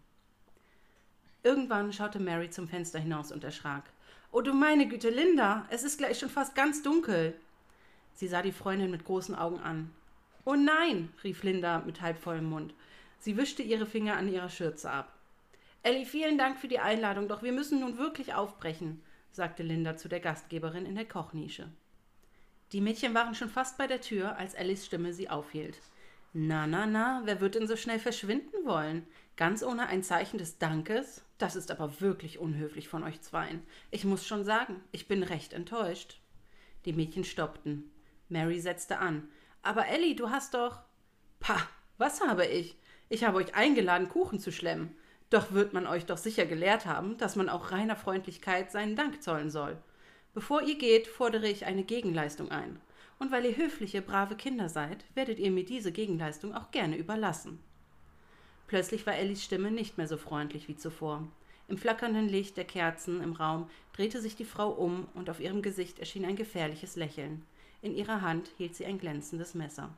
Irgendwann schaute Mary zum Fenster hinaus und erschrak. »Oh du meine Güte, Linda, es ist gleich schon fast ganz dunkel!« Sie sah die Freundin mit großen Augen an. »Oh nein«, rief Linda mit halbvollem Mund. Sie wischte ihre Finger an ihrer Schürze ab. »Ellie, vielen Dank für die Einladung, doch wir müssen nun wirklich aufbrechen«, sagte Linda zu der Gastgeberin in der Kochnische. Die Mädchen waren schon fast bei der Tür, als Ellies Stimme sie aufhielt. »Na, na, na, wer wird denn so schnell verschwinden wollen? Ganz ohne ein Zeichen des Dankes? Das ist aber wirklich unhöflich von euch zweien. Ich muss schon sagen, ich bin recht enttäuscht.« Die Mädchen stoppten. Mary setzte an. »Aber Ellie, du hast doch...« »Pah, was habe ich? Ich habe euch eingeladen, Kuchen zu schlemmen. Doch wird man euch doch sicher gelehrt haben, dass man auch reiner Freundlichkeit seinen Dank zollen soll. Bevor ihr geht, fordere ich eine Gegenleistung ein. Und weil ihr höfliche, brave Kinder seid, werdet ihr mir diese Gegenleistung auch gerne überlassen.« Plötzlich war Ellies Stimme nicht mehr so freundlich wie zuvor. Im flackernden Licht der Kerzen im Raum drehte sich die Frau um und auf ihrem Gesicht erschien ein gefährliches Lächeln. In ihrer Hand hielt sie ein glänzendes Messer.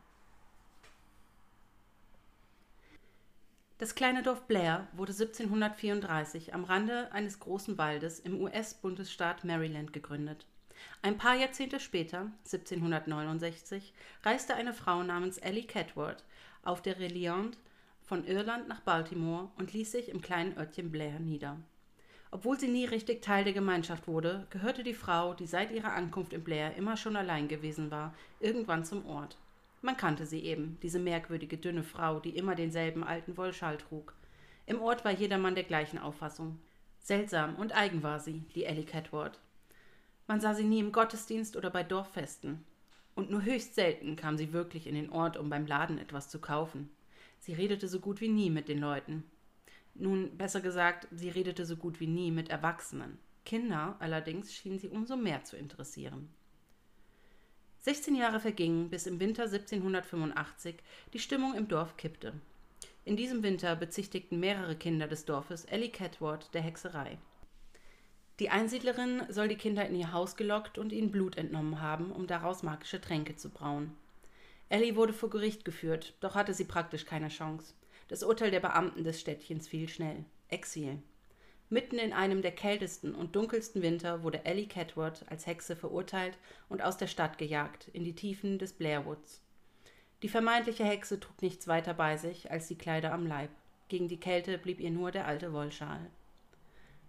Das kleine Dorf Blair wurde siebzehnhundertvierunddreißig am Rande eines großen Waldes im U S-Bundesstaat Maryland gegründet. Ein paar Jahrzehnte später, siebzehnhundertneunundsechzig, reiste eine Frau namens Ellie Catworth auf der Reliant von Irland nach Baltimore und ließ sich im kleinen Örtchen Blair nieder. Obwohl sie nie richtig Teil der Gemeinschaft wurde, gehörte die Frau, die seit ihrer Ankunft in Blair immer schon allein gewesen war, irgendwann zum Ort. Man kannte sie eben, diese merkwürdige, dünne Frau, die immer denselben alten Wollschal trug. Im Ort war jedermann der gleichen Auffassung. Seltsam und eigen war sie, die Ellie Catworth. Man sah sie nie im Gottesdienst oder bei Dorffesten. Und nur höchst selten kam sie wirklich in den Ort, um beim Laden etwas zu kaufen. Sie redete so gut wie nie mit den Leuten. Nun, besser gesagt, sie redete so gut wie nie mit Erwachsenen. Kinder allerdings schienen sie umso mehr zu interessieren. sechzehn Jahre vergingen, bis im Winter siebzehnhundertfünfundachtzig die Stimmung im Dorf kippte. In diesem Winter bezichtigten mehrere Kinder des Dorfes Ellie Catworth der Hexerei. Die Einsiedlerin soll die Kinder in ihr Haus gelockt und ihnen Blut entnommen haben, um daraus magische Tränke zu brauen. Ellie wurde vor Gericht geführt, doch hatte sie praktisch keine Chance. Das Urteil der Beamten des Städtchens fiel schnell: Exil. Mitten in einem der kältesten und dunkelsten Winter wurde Ellie Catworth als Hexe verurteilt und aus der Stadt gejagt, in die Tiefen des Blair Woods. Die vermeintliche Hexe trug nichts weiter bei sich als die Kleider am Leib. Gegen die Kälte blieb ihr nur der alte Wollschal.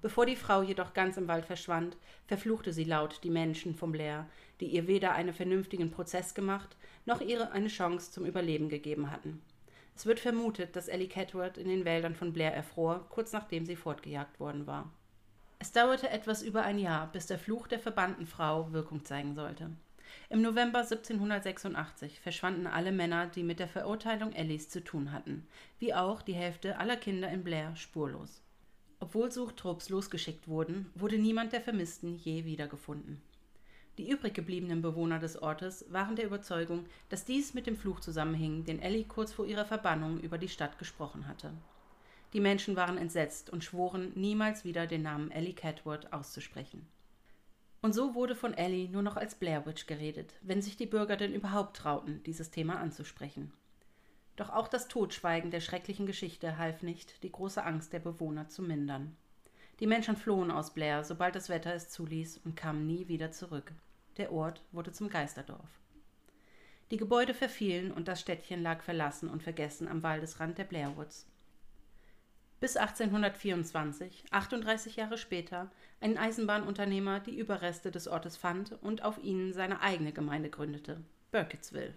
Bevor die Frau jedoch ganz im Wald verschwand, verfluchte sie laut die Menschen von Blair, die ihr weder einen vernünftigen Prozess gemacht, noch ihr eine Chance zum Überleben gegeben hatten. Es wird vermutet, dass Ellie Catward in den Wäldern von Blair erfror, kurz nachdem sie fortgejagt worden war. Es dauerte etwas über ein Jahr, bis der Fluch der verbannten Frau Wirkung zeigen sollte. Im November siebzehnhundertsechsundachtzig verschwanden alle Männer, die mit der Verurteilung Ellies zu tun hatten, wie auch die Hälfte aller Kinder in Blair spurlos. Obwohl Suchtrupps losgeschickt wurden, wurde niemand der Vermissten je wiedergefunden. Die übrig gebliebenen Bewohner des Ortes waren der Überzeugung, dass dies mit dem Fluch zusammenhing, den Ellie kurz vor ihrer Verbannung über die Stadt gesprochen hatte. Die Menschen waren entsetzt und schworen, niemals wieder den Namen Ellie Catward auszusprechen. Und so wurde von Ellie nur noch als Blair Witch geredet, wenn sich die Bürger denn überhaupt trauten, dieses Thema anzusprechen. Doch auch das Totschweigen der schrecklichen Geschichte half nicht, die große Angst der Bewohner zu mindern. Die Menschen flohen aus Blair, sobald das Wetter es zuließ, und kamen nie wieder zurück. Der Ort wurde zum Geisterdorf. Die Gebäude verfielen und das Städtchen lag verlassen und vergessen am Waldesrand der Blair Woods. Bis achtzehnhundertvierundzwanzig, achtunddreißig Jahre später, ein Eisenbahnunternehmer die Überreste des Ortes fand und auf ihnen seine eigene Gemeinde gründete, Burkittsville.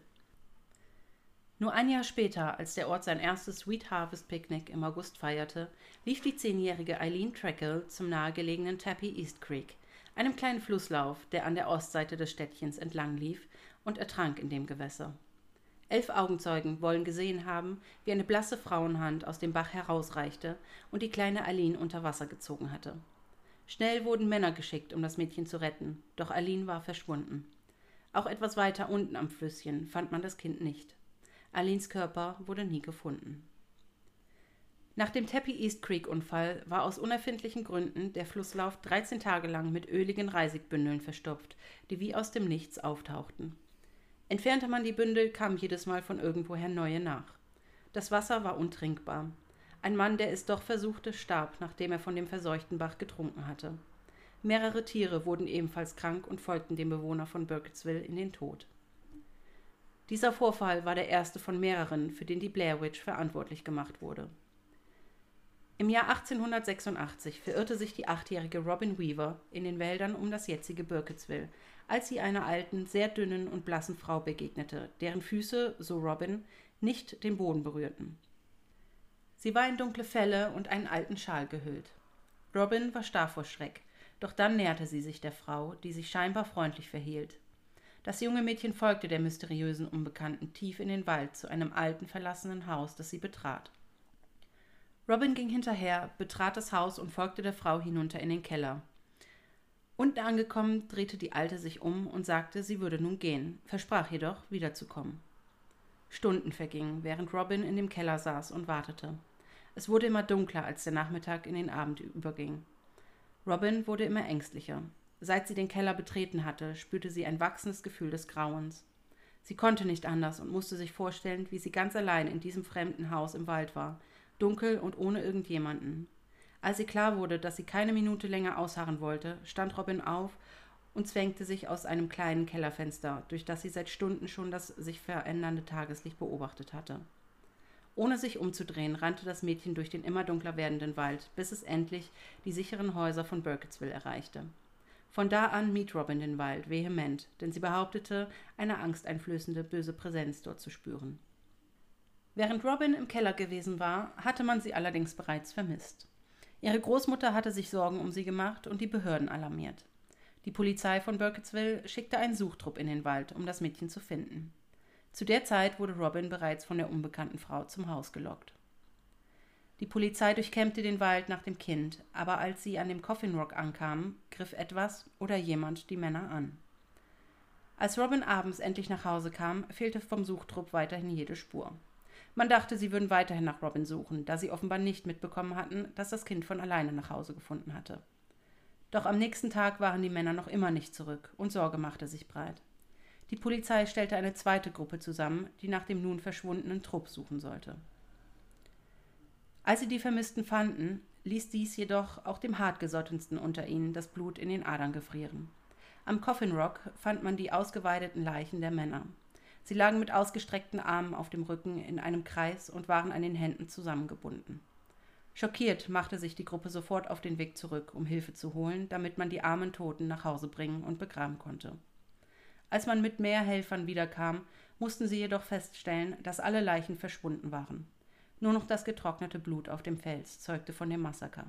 Nur ein Jahr später, als der Ort sein erstes Sweet Harvest Picnic im August feierte, lief die zehnjährige Eileen Treacle zum nahegelegenen Tappy East Creek, einem kleinen Flusslauf, der an der Ostseite des Städtchens entlang lief, und ertrank in dem Gewässer. Elf Augenzeugen wollen gesehen haben, wie eine blasse Frauenhand aus dem Bach herausreichte und die kleine Eileen unter Wasser gezogen hatte. Schnell wurden Männer geschickt, um das Mädchen zu retten, doch Eileen war verschwunden. Auch etwas weiter unten am Flüsschen fand man das Kind nicht. Eileens Körper wurde nie gefunden. Nach dem Tappy East Creek-Unfall war aus unerfindlichen Gründen der Flusslauf dreizehn Tage lang mit öligen Reisigbündeln verstopft, die wie aus dem Nichts auftauchten. Entfernte man die Bündel, kamen jedes Mal von irgendwoher neue nach. Das Wasser war untrinkbar. Ein Mann, der es doch versuchte, starb, nachdem er von dem verseuchten Bach getrunken hatte. Mehrere Tiere wurden ebenfalls krank und folgten dem Bewohner von Burkittsville in den Tod. Dieser Vorfall war der erste von mehreren, für den die Blair Witch verantwortlich gemacht wurde. Im Jahr achtzehnhundertsechsundachtzig verirrte sich die achtjährige Robin Weaver in den Wäldern um das jetzige Burkittsville, als sie einer alten, sehr dünnen und blassen Frau begegnete, deren Füße, so Robin, nicht den Boden berührten. Sie war in dunkle Felle und einen alten Schal gehüllt. Robin war starr vor Schreck, doch dann näherte sie sich der Frau, die sich scheinbar freundlich verhielt. Das junge Mädchen folgte der mysteriösen Unbekannten tief in den Wald zu einem alten, verlassenen Haus, das sie betrat. Robin ging hinterher, betrat das Haus und folgte der Frau hinunter in den Keller. Unten angekommen, drehte die Alte sich um und sagte, sie würde nun gehen, versprach jedoch, wiederzukommen. Stunden vergingen, während Robin in dem Keller saß und wartete. Es wurde immer dunkler, als der Nachmittag in den Abend überging. Robin wurde immer ängstlicher. Seit sie den Keller betreten hatte, spürte sie ein wachsendes Gefühl des Grauens. Sie konnte nicht anders und musste sich vorstellen, wie sie ganz allein in diesem fremden Haus im Wald war, dunkel und ohne irgendjemanden. Als ihr klar wurde, dass sie keine Minute länger ausharren wollte, stand Robin auf und zwängte sich aus einem kleinen Kellerfenster, durch das sie seit Stunden schon das sich verändernde Tageslicht beobachtet hatte. Ohne sich umzudrehen, rannte das Mädchen durch den immer dunkler werdenden Wald, bis es endlich die sicheren Häuser von Burkittsville erreichte. Von da an mied Robin den Wald vehement, denn sie behauptete, eine angsteinflößende, böse Präsenz dort zu spüren. Während Robin im Keller gewesen war, hatte man sie allerdings bereits vermisst. Ihre Großmutter hatte sich Sorgen um sie gemacht und die Behörden alarmiert. Die Polizei von Burkittsville schickte einen Suchtrupp in den Wald, um das Mädchen zu finden. Zu der Zeit wurde Robin bereits von der unbekannten Frau zum Haus gelockt. Die Polizei durchkämmte den Wald nach dem Kind, aber als sie an dem Coffin Rock ankamen, griff etwas oder jemand die Männer an. Als Robin abends endlich nach Hause kam, fehlte vom Suchtrupp weiterhin jede Spur. Man dachte, sie würden weiterhin nach Robin suchen, da sie offenbar nicht mitbekommen hatten, dass das Kind von alleine nach Hause gefunden hatte. Doch am nächsten Tag waren die Männer noch immer nicht zurück und Sorge machte sich breit. Die Polizei stellte eine zweite Gruppe zusammen, die nach dem nun verschwundenen Trupp suchen sollte. Als sie die Vermissten fanden, ließ dies jedoch auch dem hartgesottensten unter ihnen das Blut in den Adern gefrieren. Am Coffin Rock fand man die ausgeweideten Leichen der Männer. Sie lagen mit ausgestreckten Armen auf dem Rücken in einem Kreis und waren an den Händen zusammengebunden. Schockiert machte sich die Gruppe sofort auf den Weg zurück, um Hilfe zu holen, damit man die armen Toten nach Hause bringen und begraben konnte. Als man mit mehr Helfern wiederkam, mussten sie jedoch feststellen, dass alle Leichen verschwunden waren. Nur noch das getrocknete Blut auf dem Fels zeugte von dem Massaker.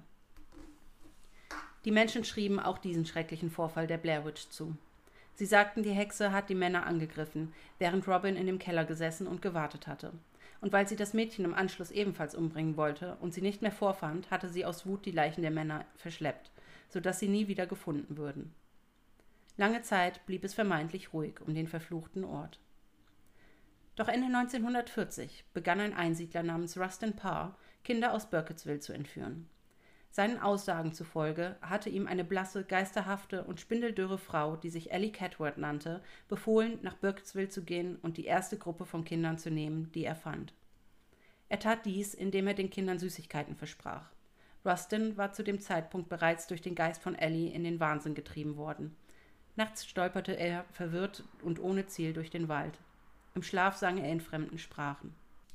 Die Menschen schrieben auch diesen schrecklichen Vorfall der Blair Witch zu. Sie sagten, die Hexe hat die Männer angegriffen, während Robin in dem Keller gesessen und gewartet hatte. Und weil sie das Mädchen im Anschluss ebenfalls umbringen wollte und sie nicht mehr vorfand, hatte sie aus Wut die Leichen der Männer verschleppt, sodass sie nie wieder gefunden würden. Lange Zeit blieb es vermeintlich ruhig um den verfluchten Ort. Doch Ende neunzehnhundertvierzig begann ein Einsiedler namens Rustin Parr, Kinder aus Burkittsville zu entführen. Seinen Aussagen zufolge hatte ihm eine blasse, geisterhafte und spindeldürre Frau, die sich Ellie Catward nannte, befohlen, nach Burkittsville zu gehen und die erste Gruppe von Kindern zu nehmen, die er fand. Er tat dies, indem er den Kindern Süßigkeiten versprach. Rustin war zu dem Zeitpunkt bereits durch den Geist von Ellie in den Wahnsinn getrieben worden. Nachts stolperte er verwirrt und ohne Ziel durch den Wald. Im Schlaf sang er in fremden Sprachen.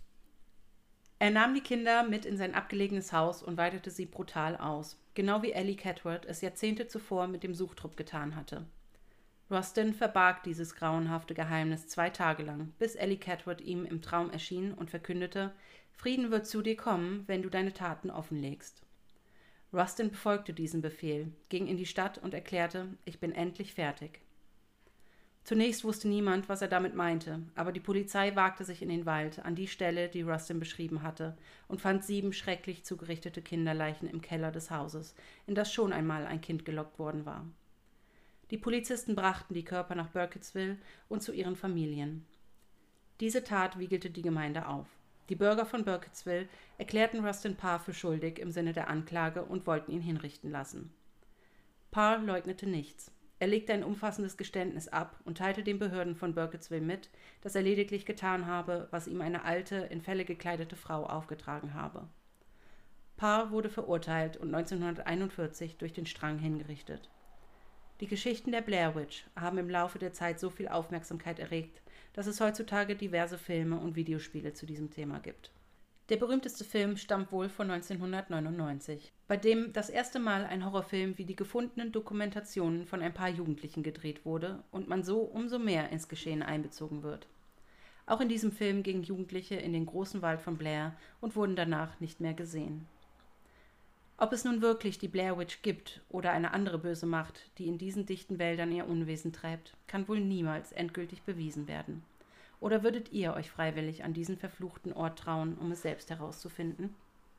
Er nahm die Kinder mit in sein abgelegenes Haus und weitete sie brutal aus, genau wie Ellie Catward es Jahrzehnte zuvor mit dem Suchtrupp getan hatte. Rustin verbarg dieses grauenhafte Geheimnis zwei Tage lang, bis Ellie Catward ihm im Traum erschien und verkündete: Frieden wird zu dir kommen, wenn du deine Taten offenlegst. Rustin befolgte diesen Befehl, ging in die Stadt und erklärte: Ich bin endlich fertig. Zunächst wusste niemand, was er damit meinte, aber die Polizei wagte sich in den Wald, an die Stelle, die Rustin beschrieben hatte, und fand sieben schrecklich zugerichtete Kinderleichen im Keller des Hauses, in das schon einmal ein Kind gelockt worden war. Die Polizisten brachten die Körper nach Burkittsville und zu ihren Familien. Diese Tat wiegelte die Gemeinde auf. Die Bürger von Burkittsville erklärten Rustin Parr für schuldig im Sinne der Anklage und wollten ihn hinrichten lassen. Parr leugnete nichts. Er legte ein umfassendes Geständnis ab und teilte den Behörden von Burkittsville mit, dass er lediglich getan habe, was ihm eine alte, in Felle gekleidete Frau aufgetragen habe. Parr wurde verurteilt und neunzehnhunderteinundvierzig durch den Strang hingerichtet. Die Geschichten der Blair Witch haben im Laufe der Zeit so viel Aufmerksamkeit erregt, dass es heutzutage diverse Filme und Videospiele zu diesem Thema gibt. Der berühmteste Film stammt wohl von neunzehnhundertneunundneunzig, bei dem das erste Mal ein Horrorfilm wie die gefundenen Dokumentationen von ein paar Jugendlichen gedreht wurde und man so umso mehr ins Geschehen einbezogen wird. Auch in diesem Film gingen Jugendliche in den großen Wald von Blair und wurden danach nicht mehr gesehen. Ob es nun wirklich die Blair Witch gibt oder eine andere böse Macht, die in diesen dichten Wäldern ihr Unwesen treibt, kann wohl niemals endgültig bewiesen werden. Oder würdet ihr euch freiwillig an diesen verfluchten Ort trauen, um es selbst herauszufinden?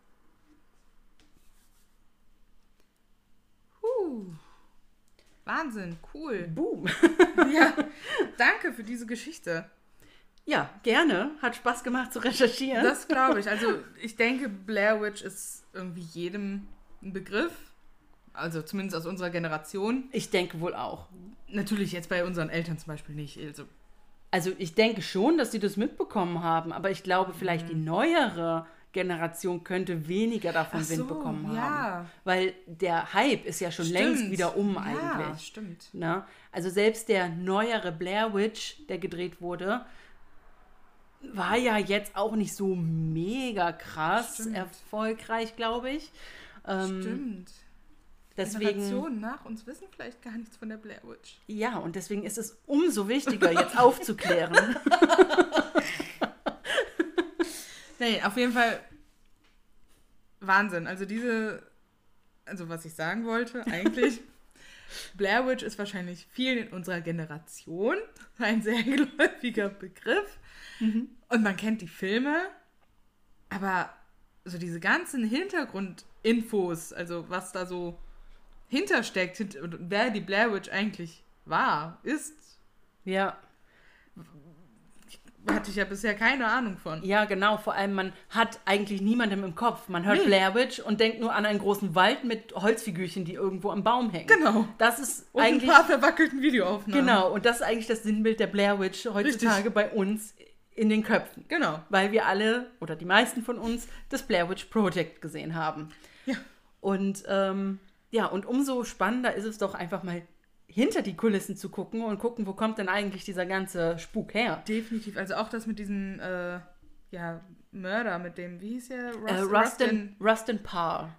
Huh. Wahnsinn, cool.
Boom.
Ja, danke für diese Geschichte.
Ja, gerne. Hat Spaß gemacht zu recherchieren.
Das glaube ich. Also ich denke, Blair Witch ist irgendwie jedem ein Begriff. Also zumindest aus unserer Generation.
Ich denke wohl auch.
Natürlich jetzt bei unseren Eltern zum Beispiel nicht. Also
Also ich denke schon, dass sie das mitbekommen haben, aber ich glaube, vielleicht mhm. die neuere Generation könnte weniger davon so, Wind bekommen
ja.
haben. Weil der Hype ist ja schon
stimmt.
längst wieder um
ja,
eigentlich.
Stimmt.
Na? Also selbst der neuere Blair Witch, der gedreht wurde, war ja jetzt auch nicht so mega krass
stimmt.
erfolgreich, glaube ich. Ähm,
stimmt.
Deswegen,
Generationen nach uns wissen vielleicht gar nichts von der Blair Witch.
Ja, und deswegen ist es umso wichtiger, jetzt aufzuklären.
Nee, auf jeden Fall Wahnsinn. Also diese, also was ich sagen wollte, eigentlich, Blair Witch ist wahrscheinlich vielen in unserer Generation ein sehr geläufiger Begriff. Mhm. Und man kennt die Filme, aber so diese ganzen Hintergrundinfos, also was da so hintersteckt und wer die Blair Witch eigentlich war, ist,
ja,
hatte ich ja bisher keine Ahnung von.
Ja, genau, vor allem man hat eigentlich niemandem im Kopf. Man hört
nee.
Blair Witch und denkt nur an einen großen Wald mit Holzfigürchen, die irgendwo am Baum hängen.
Genau.
Das ist
und
eigentlich
ein paar verwackelten Videoaufnahmen.
Genau, und das ist eigentlich das Sinnbild der Blair Witch heutzutage Richtig. Bei uns in den Köpfen.
Genau.
Weil wir alle, oder die meisten von uns, das Blair Witch Project gesehen haben.
Ja.
Und ähm, ja, und umso spannender ist es doch einfach mal hinter die Kulissen zu gucken und gucken, wo kommt denn eigentlich dieser ganze Spuk her.
Definitiv. Also auch das mit diesen äh, ja, Mörder mit dem, wie hieß der?
Rust, äh, Rustin, Rustin Parr.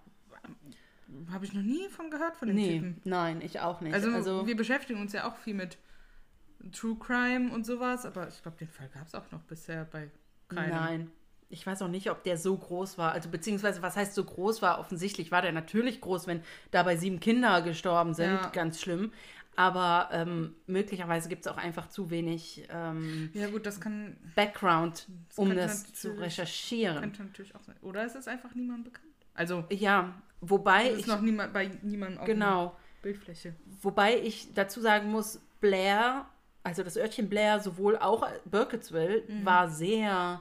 Habe ich noch nie von gehört, von dem
nee,
Typen.
Nein, ich auch nicht.
Also, also wir beschäftigen uns ja auch viel mit True Crime und sowas, aber ich glaube, den Fall gab es auch noch bisher bei keinem.
Nein, ich weiß auch nicht, ob der so groß war. Also beziehungsweise, was heißt so groß war? Offensichtlich war der natürlich groß, wenn dabei sieben Kinder gestorben sind. Ja. Ganz schlimm. Aber ähm, möglicherweise gibt es auch einfach zu wenig ähm,
ja, gut, das kann,
Background, das um das zu recherchieren.
Könnte natürlich auch sein. Oder es ist einfach niemand bekannt. Also,
ja, wobei
es ist
ich...
noch niemand, bei niemandem auf
genau,
der Bildfläche.
Wobei ich dazu sagen muss, Blair, also das Örtchen Blair, sowohl auch Burkittsville, mhm. war sehr...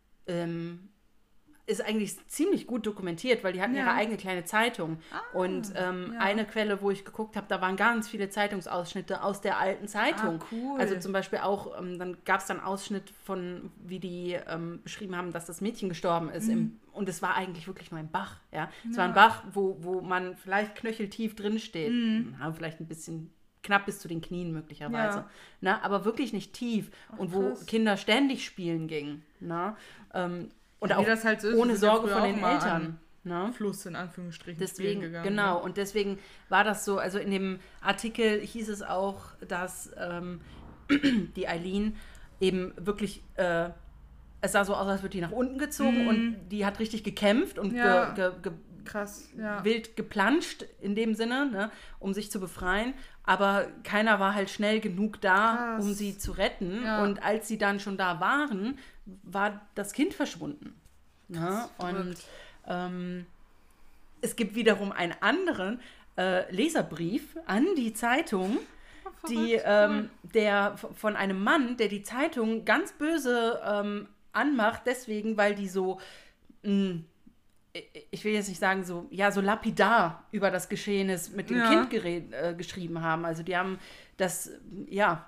Ähm, ist eigentlich ziemlich gut dokumentiert, weil die hatten ja. ihre eigene kleine Zeitung. Ah, und ähm, ja. eine Quelle, wo ich geguckt habe, da waren ganz viele Zeitungsausschnitte aus der alten Zeitung.
Ah, cool.
Also zum Beispiel auch, ähm, dann gab es dann Ausschnitt von, wie die ähm, beschrieben haben, dass das Mädchen gestorben ist. Mhm. Im, und es war eigentlich wirklich nur ein Bach. Ja? Es ja. war ein Bach, wo, wo man vielleicht knöcheltief drin steht. Mhm. Na, vielleicht ein bisschen knapp bis zu den Knien möglicherweise. Ja. Na, aber wirklich nicht tief. Ach, und wo krass. Kinder ständig spielen gingen. Na? Ähm, Und ja, auch das halt so ist, ohne Sorge von den Eltern. Ne?
Fluss in Anführungsstrichen.
Deswegen,
gegangen,
genau.
Ne?
Und deswegen war das so, also in dem Artikel hieß es auch, dass ähm, die Eileen eben wirklich, äh, es sah so aus, als würde die nach unten gezogen mm. und die hat richtig gekämpft und
ja.
ge, ge, ge,
Krass, ja.
wild geplanscht in dem Sinne, ne, um sich zu befreien. Aber keiner war halt schnell genug da, Krass. um sie zu retten. Ja. Und als sie dann schon da waren, war das Kind verschwunden. Ja, und ähm, es gibt wiederum einen anderen äh, Leserbrief an die Zeitung, oh, die, ähm, der von einem Mann, der die Zeitung ganz böse ähm, anmacht, deswegen, weil die so, mh, ich will jetzt nicht sagen, so, ja, so lapidar über das Geschehnis mit dem ja. Kind gered, äh, geschrieben haben. Also die haben das, ja,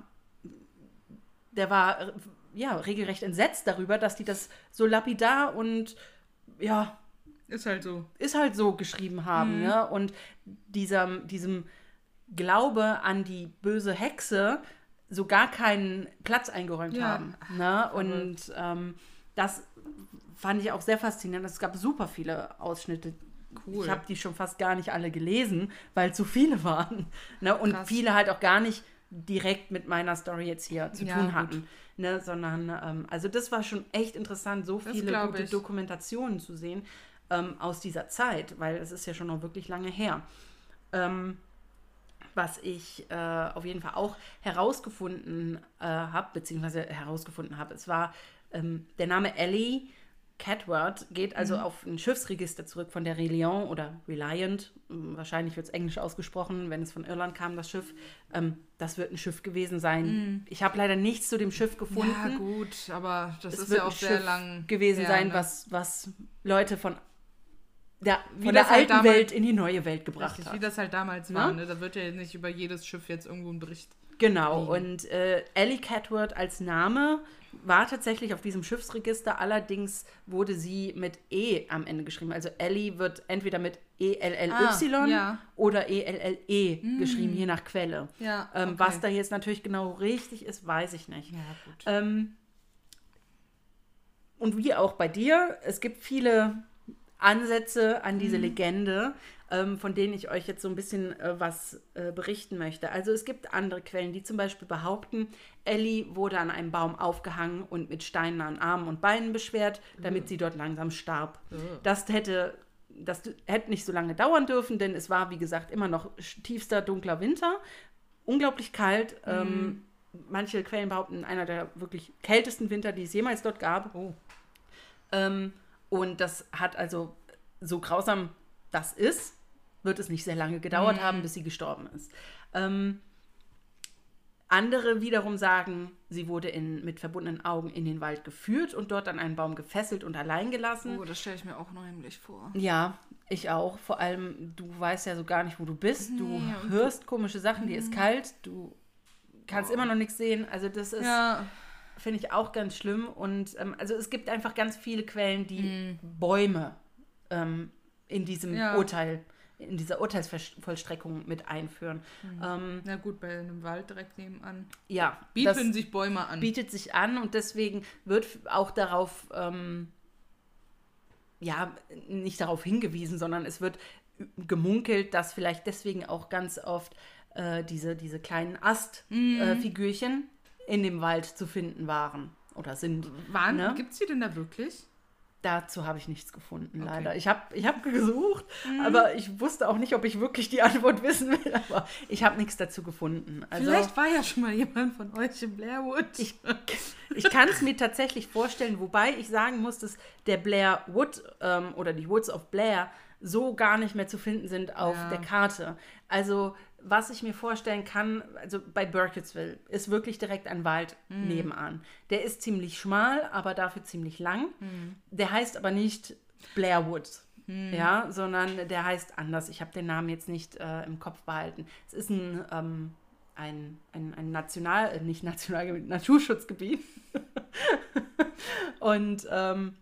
der war ja regelrecht entsetzt darüber, dass die das so lapidar und ja,
ist halt so.
Ist halt so geschrieben haben. Mhm. Ne? Und diesem, diesem Glaube an die böse Hexe so gar keinen Platz eingeräumt ja. haben. Ne? Und ähm, das fand ich auch sehr faszinierend. Es gab super viele Ausschnitte. Cool. Ich habe die schon fast gar nicht alle gelesen, weil zu viele waren. Ne? Und Krass. viele halt auch gar nicht direkt mit meiner Story jetzt hier zu ja, tun hatten. Ne? Sondern, ähm, also das war schon echt interessant, so das viele gute ich. Dokumentationen zu sehen ähm, aus dieser Zeit, weil es ist ja schon noch wirklich lange her. Ähm, was ich äh, auf jeden Fall auch herausgefunden äh, habe, beziehungsweise herausgefunden habe, es war ähm, der Name Ellie Catward geht also mhm. auf ein Schiffsregister zurück von der Reliant oder Reliant. Wahrscheinlich wird es englisch ausgesprochen, wenn es von Irland kam, das Schiff. Ähm, das wird ein Schiff gewesen sein. Mhm. Ich habe leider nichts zu dem Schiff gefunden.
Ja gut, aber das
es
ist
wird
ja auch
ein
sehr
Schiff
lang
gewesen
her,
sein,
ne?
was, was Leute von der,
wie
von der
halt
alten
damals,
Welt in die neue Welt gebracht
richtig,
hat.
Wie das halt damals ja? war. Ne? Da wird ja nicht über jedes Schiff jetzt irgendwo ein Bericht
Genau,
liegen.
Und äh, Ellie Catward als Name war tatsächlich auf diesem Schiffsregister, allerdings wurde sie mit E am Ende geschrieben. Also Ellie wird entweder mit E L L Y
ah, ja.
oder E L L E mm. geschrieben, je nach Quelle.
Ja,
ähm,
okay.
Was da jetzt natürlich genau richtig ist, weiß ich nicht.
Ja, gut.
Ähm, und wie auch bei dir, es gibt viele Ansätze an diese mm. Legende, ähm, von denen ich euch jetzt so ein bisschen äh, was äh, berichten möchte. Also es gibt andere Quellen, die zum Beispiel behaupten, Ellie wurde an einem Baum aufgehangen und mit Steinen an Armen und Beinen beschwert, damit mhm. sie dort langsam starb. Mhm. Das hätte, das hätte nicht so lange dauern dürfen, denn es war, wie gesagt, immer noch tiefster, dunkler Winter. Unglaublich kalt. Mhm. Ähm, manche Quellen behaupten, einer der wirklich kältesten Winter, die es jemals dort gab.
Oh.
Ähm, und das hat also, so grausam das ist, wird es nicht sehr lange gedauert mhm. haben, bis sie gestorben ist. Ähm, andere wiederum sagen, sie wurde in, mit verbundenen Augen in den Wald geführt und dort an einen Baum gefesselt und allein gelassen.
Oh, das stelle ich mir auch unheimlich vor.
Ja, ich auch. Vor allem, du weißt ja so gar nicht, wo du bist. Du nee, hörst komische Sachen, dir ist kalt, du kannst oh. immer noch nichts sehen. Also das ist,
ja.
finde ich, auch ganz schlimm. Und ähm, also es gibt einfach ganz viele Quellen, die mhm. Bäume ähm, in diesem ja. Urteil in dieser Urteilsvollstreckung mit einführen.
Mhm. Ähm, Na gut, bei einem Wald direkt nebenan.
Ja.
Bieten sich Bäume an.
Bietet sich an und deswegen wird auch darauf ähm, ja, nicht darauf hingewiesen, sondern es wird gemunkelt, dass vielleicht deswegen auch ganz oft äh, diese, diese kleinen Astfigürchen mhm. äh, in dem Wald zu finden waren oder sind.
Waren, ne? Gibt es die denn da wirklich?
Dazu habe ich nichts gefunden, okay. leider. Ich habe ich hab gesucht, mhm. aber ich wusste auch nicht, ob ich wirklich die Antwort wissen will. Aber ich habe nichts dazu gefunden. Also,
vielleicht war ja schon mal jemand von euch im Blairwood.
Ich, ich kann es mir tatsächlich vorstellen, wobei ich sagen muss, dass der Blair Wood ähm, oder die Woods of Blair so gar nicht mehr zu finden sind auf ja. der Karte. Also was ich mir vorstellen kann, also bei Burkittsville ist wirklich direkt ein Wald mm. nebenan. Der ist ziemlich schmal, aber dafür ziemlich lang. Mm. Der heißt aber nicht Blair Woods, mm. ja, sondern der heißt anders. Ich habe den Namen jetzt nicht äh, im Kopf behalten. Es ist ein, ähm, ein, ein, ein National, äh, nicht Nationalgebiet, Naturschutzgebiet. Und ähm,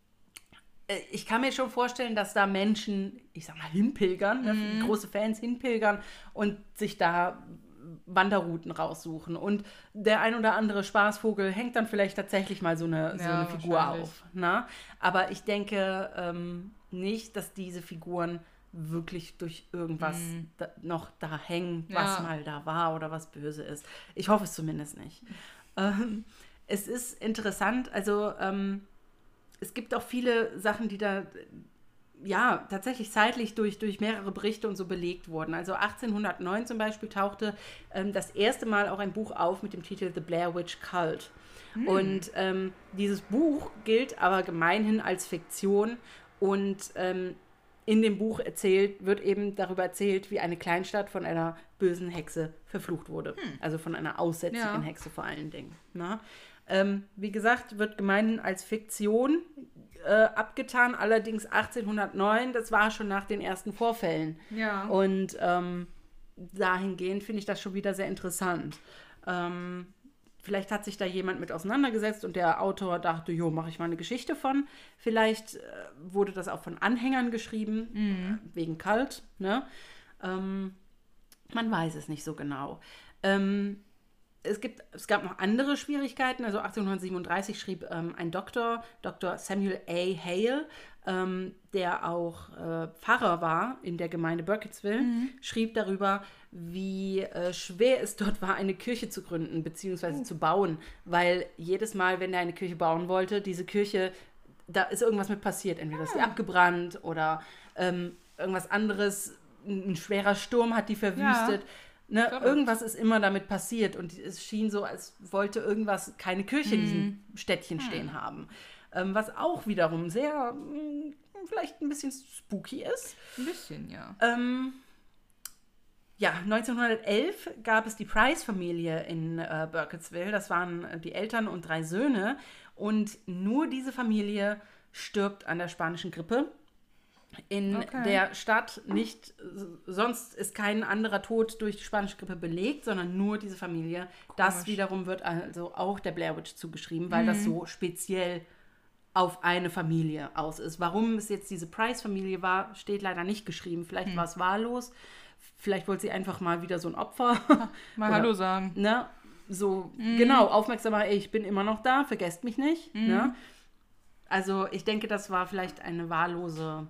ich kann mir schon vorstellen, dass da Menschen, ich sag mal, hinpilgern, ne, mhm. große Fans hinpilgern und sich da Wanderrouten raussuchen. Und der ein oder andere Spaßvogel hängt dann vielleicht tatsächlich mal so eine, so ja, eine Figur auf. Ne? Aber ich denke ähm, nicht, dass diese Figuren wirklich durch irgendwas mhm. da, noch da hängen, was ja. mal da war oder was böse ist. Ich hoffe es zumindest nicht. Ähm, es ist interessant, also ähm, es gibt auch viele Sachen, die da ja tatsächlich zeitlich durch, durch mehrere Berichte und so belegt wurden. Also achtzehnhundertneun zum Beispiel tauchte ähm, das erste Mal auch ein Buch auf mit dem Titel The Blair Witch Cult. Hm. Und ähm, dieses Buch gilt aber gemeinhin als Fiktion und ähm, in dem Buch erzählt, wird eben darüber erzählt, wie eine Kleinstadt von einer bösen Hexe verflucht wurde. Hm. Also von einer aussätzigen ja. Hexe vor allen Dingen. Na? Ähm, wie gesagt, wird gemeinhin als Fiktion äh, abgetan, allerdings achtzehnhundertneun, das war schon nach den ersten Vorfällen.
Ja.
Und ähm, dahingehend finde ich das schon wieder sehr interessant. Ähm, vielleicht hat sich da jemand mit auseinandergesetzt und der Autor dachte, jo, mache ich mal eine Geschichte von. Vielleicht äh, wurde das auch von Anhängern geschrieben, mhm. äh, wegen Cult, ne? Ähm, man weiß es nicht so genau. Ähm, Es, gibt, es gab noch andere Schwierigkeiten. Also achtzehnhundertsiebenunddreißig schrieb ähm, ein Doktor, Doktor Samuel A. Hale, ähm, der auch äh, Pfarrer war in der Gemeinde Burkittsville, mhm. schrieb darüber, wie äh, schwer es dort war, eine Kirche zu gründen bzw. Uh. zu bauen. Weil jedes Mal, wenn er eine Kirche bauen wollte, diese Kirche, da ist irgendwas mit passiert. Entweder ah. ist sie abgebrannt oder ähm, irgendwas anderes, ein schwerer Sturm hat die verwüstet. Ja. Ne, irgendwas ist immer damit passiert und es schien so, als wollte irgendwas keine Kirche in diesem mm. Städtchen mm. stehen haben. Ähm, was auch wiederum sehr, mh, vielleicht ein bisschen spooky ist.
Ein bisschen, ja.
Ähm, ja, neunzehnhundertelf gab es die Price-Familie in äh, Burkittsville. Das waren äh, die Eltern und drei Söhne. Und nur diese Familie stirbt an der spanischen Grippe. In okay. der Stadt nicht, sonst ist kein anderer Tod durch die spanische Grippe belegt, sondern nur diese Familie. Komisch. Das wiederum wird also auch der Blair Witch zugeschrieben, weil mhm. das so speziell auf eine Familie aus ist. Warum es jetzt diese Price-Familie war, steht leider nicht geschrieben. Vielleicht mhm. war es wahllos, vielleicht wollte sie einfach mal wieder so ein Opfer.
Mal Oder, Hallo sagen.
Ne, so, mhm. genau, aufmerksam machen, ey, ich bin immer noch da, vergesst mich nicht. Mhm. Ne? Also ich denke, das war vielleicht eine wahllose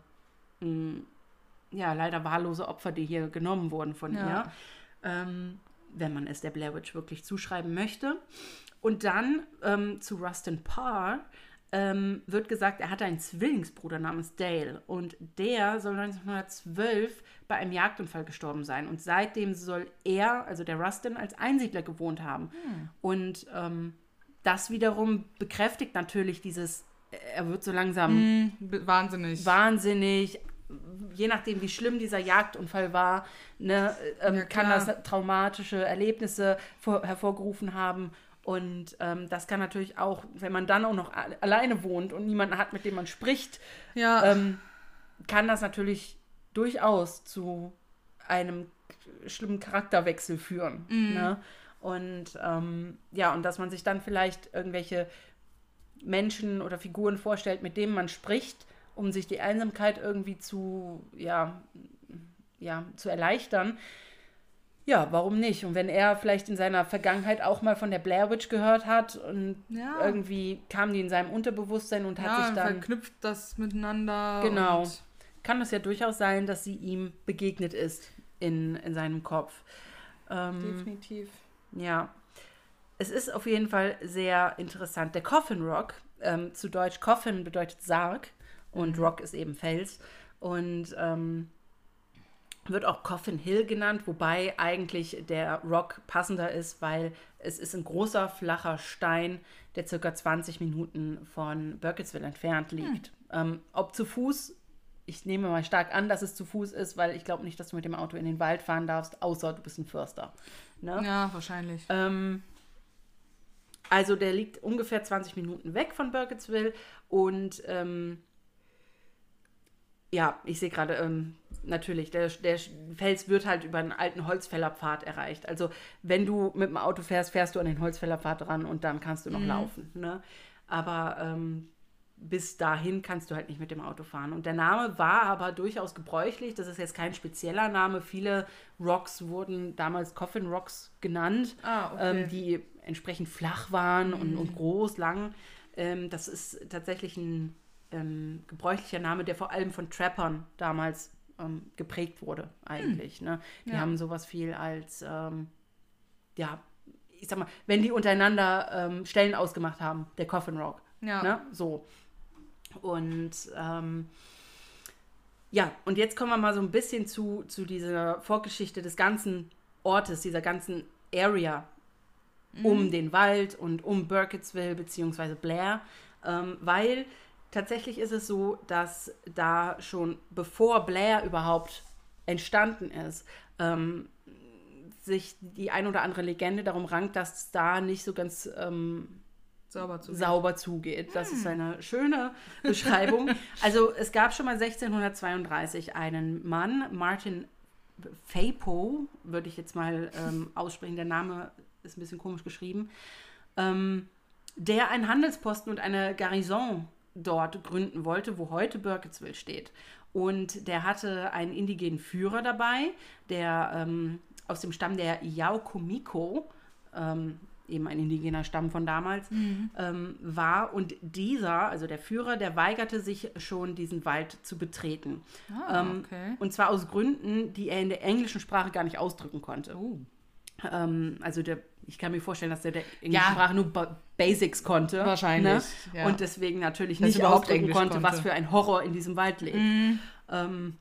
ja, leider wahllose Opfer, die hier genommen wurden von ja. ihr, ähm, wenn man es der Blair Witch wirklich zuschreiben möchte. Und dann ähm, zu Rustin Parr ähm, wird gesagt, er hatte einen Zwillingsbruder namens Dale und der soll neunzehnhundertzwölf bei einem Jagdunfall gestorben sein und seitdem soll er, also der Rustin, als Einsiedler gewohnt haben. Hm. Und ähm, das wiederum bekräftigt natürlich dieses, er wird so langsam
mm, wahnsinnig.
wahnsinnig, je nachdem, wie schlimm dieser Jagdunfall war, ne, ähm, ja, kann das traumatische Erlebnisse vor, hervorgerufen haben. Und ähm, das kann natürlich auch, wenn man dann auch noch a- alleine wohnt und niemanden hat, mit dem man spricht, ja. ähm, kann das natürlich durchaus zu einem schlimmen Charakterwechsel führen. Mhm. Ne? Und ähm, ja, und dass man sich dann vielleicht irgendwelche Menschen oder Figuren vorstellt, mit denen man spricht, um sich die Einsamkeit irgendwie zu, ja, ja, zu erleichtern. Ja, warum nicht? Und wenn er vielleicht in seiner Vergangenheit auch mal von der Blair Witch gehört hat und ja. irgendwie kam die in seinem Unterbewusstsein und hat
ja,
sich dann...
verknüpft das miteinander.
Genau.
Und
kann es ja durchaus sein, dass sie ihm begegnet ist in, in seinem Kopf. Ähm,
Definitiv.
Ja. Es ist auf jeden Fall sehr interessant. Der Coffin Rock, ähm, zu Deutsch Coffin bedeutet Sarg und mhm. Rock ist eben Fels. Und ähm, wird auch Coffin Hill genannt, wobei eigentlich der Rock passender ist, weil es ist ein großer, flacher Stein, der circa zwanzig Minuten von Burkittsville entfernt liegt. Hm. Ähm, ob zu Fuß, ich nehme mal stark an, dass es zu Fuß ist, weil ich glaube nicht, dass du mit dem Auto in den Wald fahren darfst, außer du bist ein Förster. Ne?
Ja, wahrscheinlich.
Ähm, also der liegt ungefähr zwanzig Minuten weg von Burkittsville und ähm, ja, ich sehe gerade, ähm, natürlich, der, der Fels wird halt über einen alten Holzfällerpfad erreicht. Also wenn du mit dem Auto fährst, fährst du an den Holzfällerpfad ran und dann kannst du noch mhm. laufen. Ne? Aber ähm, bis dahin kannst du halt nicht mit dem Auto fahren. Und der Name war aber durchaus gebräuchlich. Das ist jetzt kein spezieller Name. Viele Rocks wurden damals Coffin Rocks genannt,
ah, okay.
ähm, die entsprechend flach waren mhm. und, und groß, lang. Ähm, das ist tatsächlich ein ähm, gebräuchlicher Name, der vor allem von Trappern damals ähm, geprägt wurde eigentlich. Hm. Ne? Die ja. haben sowas viel als, ähm, ja, ich sag mal, wenn die untereinander ähm, Stellen ausgemacht haben, der Coffin Rock.
Ja.
Ne? So. Und ähm, ja, und jetzt kommen wir mal so ein bisschen zu, zu dieser Vorgeschichte des ganzen Ortes, dieser ganzen Area mhm. um den Wald und um Burkittsville bzw. Blair, ähm, weil tatsächlich ist es so, dass da schon bevor Blair überhaupt entstanden ist, ähm, sich die ein oder andere Legende darum rankt, dass es da nicht so ganz ähm,
sauber zugeht.
Sauber zugeht. Das hm. ist eine schöne Beschreibung. Also es gab schon mal sechzehnhundertzweiunddreißig einen Mann, Martin Phapo, würde ich jetzt mal ähm, aussprechen, der Name ist ein bisschen komisch geschrieben, ähm, der einen Handelsposten und eine Garnison dort gründen wollte, wo heute Burkittsville steht. Und der hatte einen indigenen Führer dabei, der ähm, aus dem Stamm der Yaucomico, ähm, eben ein indigener Stamm von damals, mhm. ähm, war. Und dieser, also der Führer, der weigerte sich schon, diesen Wald zu betreten.
Ah, ähm, okay.
Und zwar aus Gründen, die er in der englischen Sprache gar nicht ausdrücken konnte.
Oh.
Ähm, also der, ich kann mir vorstellen, dass der der englischen
ja.
Sprache nur ba- Basics konnte.
Wahrscheinlich.
Ne?
Ja.
Und deswegen natürlich
dass
nicht
überhaupt
ausdrücken
Englisch
konnte,
konnte,
was für ein Horror in diesem Wald lebt.
Mhm.
Ähm,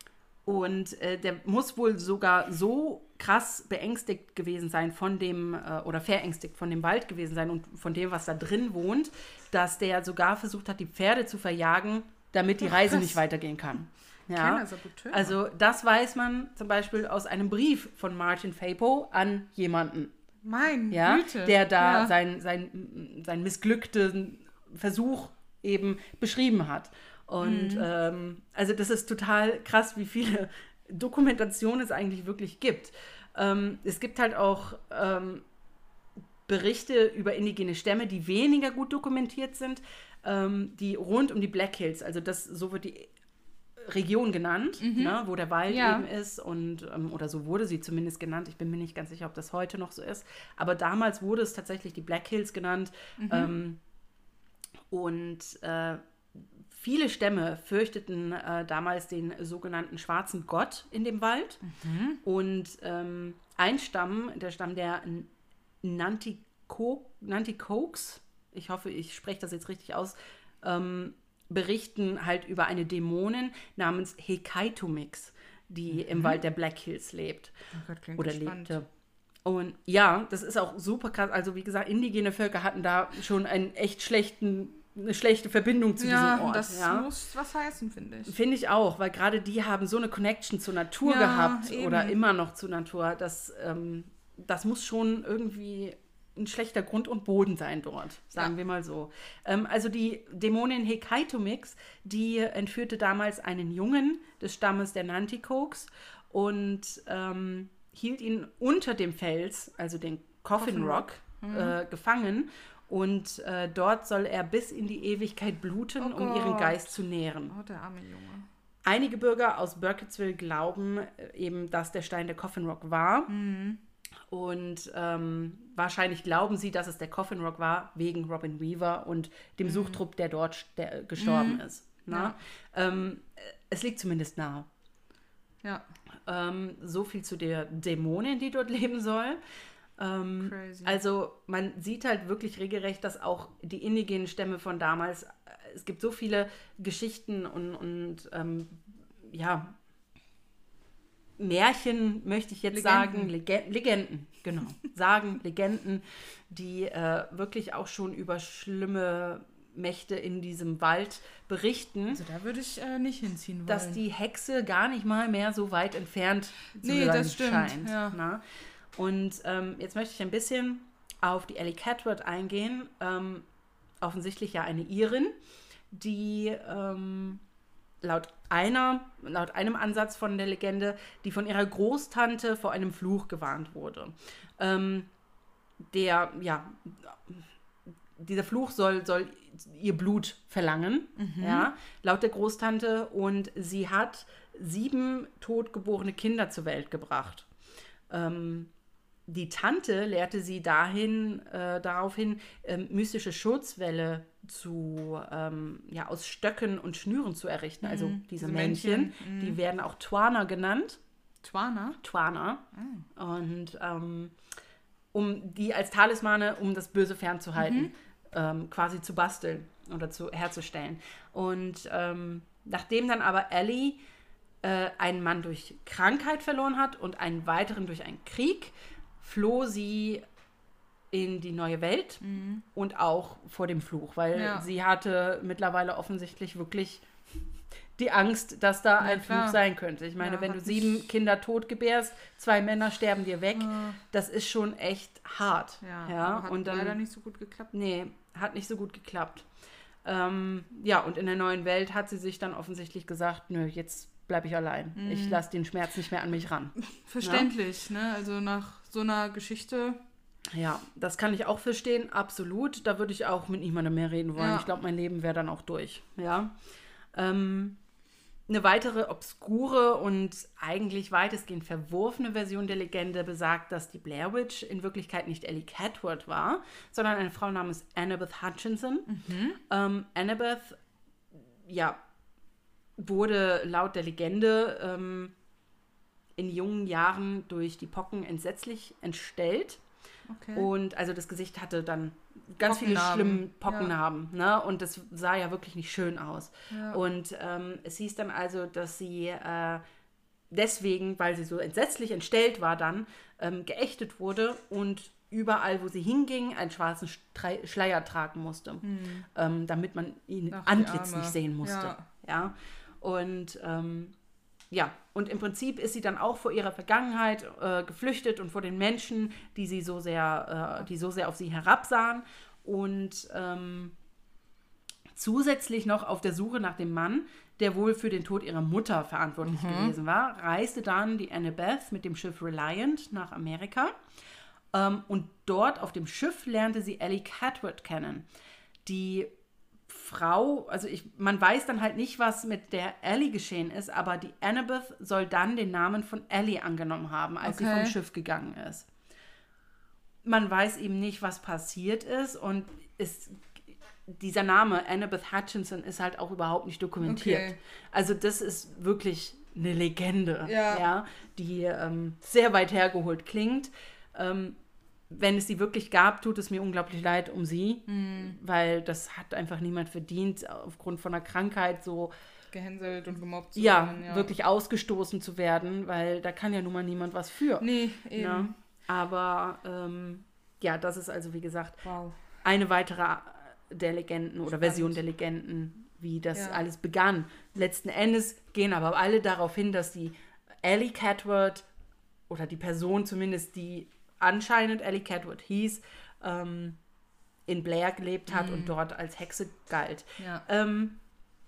und äh, der muss wohl sogar so krass beängstigt gewesen sein von dem, äh, oder verängstigt von dem Wald gewesen sein und von dem, was da drin wohnt, dass der sogar versucht hat, die Pferde zu verjagen, damit die
Ach,
Reise
krass.
nicht weitergehen kann.
Ja.
Also das weiß man zum Beispiel aus einem Brief von Martin Phapo an jemanden.
Mein
ja,
Güte.
Der da
ja.
sein, sein, sein missglückten Versuch eben beschrieben hat. Und mhm. ähm, also das ist total krass, wie viele Dokumentationen es eigentlich wirklich gibt. Ähm, es gibt halt auch ähm, Berichte über indigene Stämme, die weniger gut dokumentiert sind, ähm, die rund um die Black Hills, also das, so wird die Region genannt, mhm. ne, wo der Wald ja. eben ist und ähm, oder so wurde sie zumindest genannt. Ich bin mir nicht ganz sicher, ob das heute noch so ist. Aber damals wurde es tatsächlich die Black Hills genannt. Mhm. Ähm, und äh, viele Stämme fürchteten äh, damals den sogenannten schwarzen Gott in dem Wald. Mhm. Und ähm, ein Stamm, der Stamm der Nantico- Nanticoaks, ich hoffe, ich spreche das jetzt richtig aus, ähm, berichten halt über eine Dämonin namens Hekaitomix, die mhm. im Wald der Black Hills lebt.
Oh Gott, klingt
oder
spannend.
lebte. Und ja, das ist auch super krass. Also wie gesagt, indigene Völker hatten da schon einen echt schlechten, eine schlechte Verbindung zu
ja,
diesem Ort.
Das ja, das muss was heißen, finde ich.
Finde ich auch, weil gerade die haben so eine Connection zur Natur
ja,
gehabt
eben.
oder immer noch zur Natur. Das, ähm, das muss schon irgendwie ein schlechter Grund und Boden sein dort, sagen ja. wir mal so. Ähm, also die Dämonin Hekaitomix, die entführte damals einen Jungen des Stammes der Nanticoaks und ähm, hielt ihn unter dem Fels, also den Coffin, Coffin Rock, mhm. äh, gefangen. Und äh, dort soll er bis in die Ewigkeit bluten,
oh
um ihren Geist zu nähren.
Oh, der arme Junge.
Einige Bürger aus Burkittsville glauben eben, dass der Stein der Coffin Rock war.
Mhm.
Und ähm, wahrscheinlich glauben sie, dass es der Coffin Rock war, wegen Robin Weaver und dem mhm. Suchtrupp, der dort der, gestorben mhm. ist. Ja. Ähm, es liegt zumindest nahe.
Ja.
Ähm, so viel zu der Dämonin, die dort leben soll. Ähm, Crazy. Also man sieht halt wirklich regelrecht, dass auch die indigenen Stämme von damals, es gibt so viele Geschichten und, und ähm, ja, Märchen, möchte ich jetzt Legenden. sagen, Lege- Legenden, genau, sagen, Legenden, die äh, wirklich auch schon über schlimme Mächte in diesem Wald berichten.
Also da würde ich äh, nicht hinziehen wollen.
Dass die Hexe gar nicht mal mehr so weit entfernt zu
nee,
sein
das stimmt,
scheint.
Ja.
Na? Und ähm, jetzt möchte ich ein bisschen auf die Ellie Catward eingehen. Ähm, offensichtlich ja eine Irin, die ähm, laut einer, laut einem Ansatz von der Legende, die von ihrer Großtante vor einem Fluch gewarnt wurde. Ähm, der, ja, dieser Fluch soll, soll ihr Blut verlangen, mhm. ja, laut der Großtante. Und sie hat sieben totgeborene Kinder zur Welt gebracht. Ähm, die Tante lehrte sie dahin, äh, daraufhin, ähm, mystische Schutzwälle zu, ähm, ja, aus Stöcken und Schnüren zu errichten. Mhm. Also diese, diese Männchen, Männchen. Mhm. die werden auch Twana genannt.
Twana?
Twana. Mhm. Und ähm, um die als Talismane, um das Böse fernzuhalten, mhm. ähm, quasi zu basteln oder zu, herzustellen. Und ähm, nachdem dann aber Ellie äh, einen Mann durch Krankheit verloren hat und einen weiteren durch einen Krieg, floh sie in die neue Welt mhm. und auch vor dem Fluch, weil ja. sie hatte mittlerweile offensichtlich wirklich die Angst, dass da ja, ein klar. Fluch sein könnte. Ich meine, ja, wenn du sieben nicht... Kinder tot gebärst, zwei Männer sterben dir weg, ja. das ist schon echt hart.
Ja,
ja.
hat
und dann,
leider nicht so gut geklappt.
Nee, hat nicht so gut geklappt. Ähm, ja, und in der neuen Welt hat sie sich dann offensichtlich gesagt, nö, jetzt bleibe ich allein. Mhm. Ich lasse den Schmerz nicht mehr an mich ran.
Verständlich, ja? ne? Also nach so einer Geschichte...
Ja, das kann ich auch verstehen, absolut. Da würde ich auch mit niemandem mehr reden wollen. Ja. Ich glaube, mein Leben wäre dann auch durch. Ja. Ähm, eine weitere obskure und eigentlich weitestgehend verworfene Version der Legende besagt, dass die Blair Witch in Wirklichkeit nicht Ellie Catward war, sondern eine Frau namens Annabeth Hutchinson. Mhm. Ähm, Annabeth, ja, wurde laut der Legende ähm, in jungen Jahren durch die Pocken entsetzlich entstellt. Okay. Und also das Gesicht hatte dann ganz viele schlimme Pockennarben. Ja. Ne? Und das sah ja wirklich nicht schön aus. Ja. Und ähm, es hieß dann also, dass sie äh, deswegen, weil sie so entsetzlich entstellt war dann, ähm, geächtet wurde und überall, wo sie hinging, einen schwarzen Stre- Schleier tragen musste, hm. ähm, damit man ihn Ach, Antlitz nicht sehen musste. Ja. Ja? Und ähm, ja, und im Prinzip ist sie dann auch vor ihrer Vergangenheit äh, geflüchtet und vor den Menschen, die sie so sehr, äh, die so sehr auf sie herabsahen. Und ähm, zusätzlich noch auf der Suche nach dem Mann, der wohl für den Tod ihrer Mutter verantwortlich mhm. gewesen war, reiste dann die Annabeth mit dem Schiff Reliant nach Amerika. Ähm, und dort auf dem Schiff lernte sie Ellie Catward kennen, die Frau, also ich, man weiß dann halt nicht, was mit der Ellie geschehen ist, aber die Annabeth soll dann den Namen von Ellie angenommen haben, als okay. sie vom Schiff gegangen ist. Man weiß eben nicht, was passiert ist und ist, dieser Name Annabeth Hutchinson ist halt auch überhaupt nicht dokumentiert. Okay. Also das ist wirklich eine Legende, ja. Ja, die ähm, sehr weit hergeholt klingt. Ähm, Wenn es sie wirklich gab, tut es mir unglaublich leid um sie, mhm. weil das hat einfach niemand verdient, aufgrund von einer Krankheit so
gehänselt und gemobbt zu
ja,
werden. Ja,
wirklich ausgestoßen zu werden, weil da kann ja nun mal niemand was für.
Nee, eben.
Ja? Aber ähm, ja, das ist also, wie gesagt,
wow.
eine weitere der Legenden oder Spannend. Version der Legenden, wie das ja. alles begann. Letzten Endes gehen aber alle darauf hin, dass die Ellie Catward oder die Person zumindest, die anscheinend Ellie Catward hieß, ähm, in Blair gelebt hat mm. und dort als Hexe galt.
Ja.
Ähm,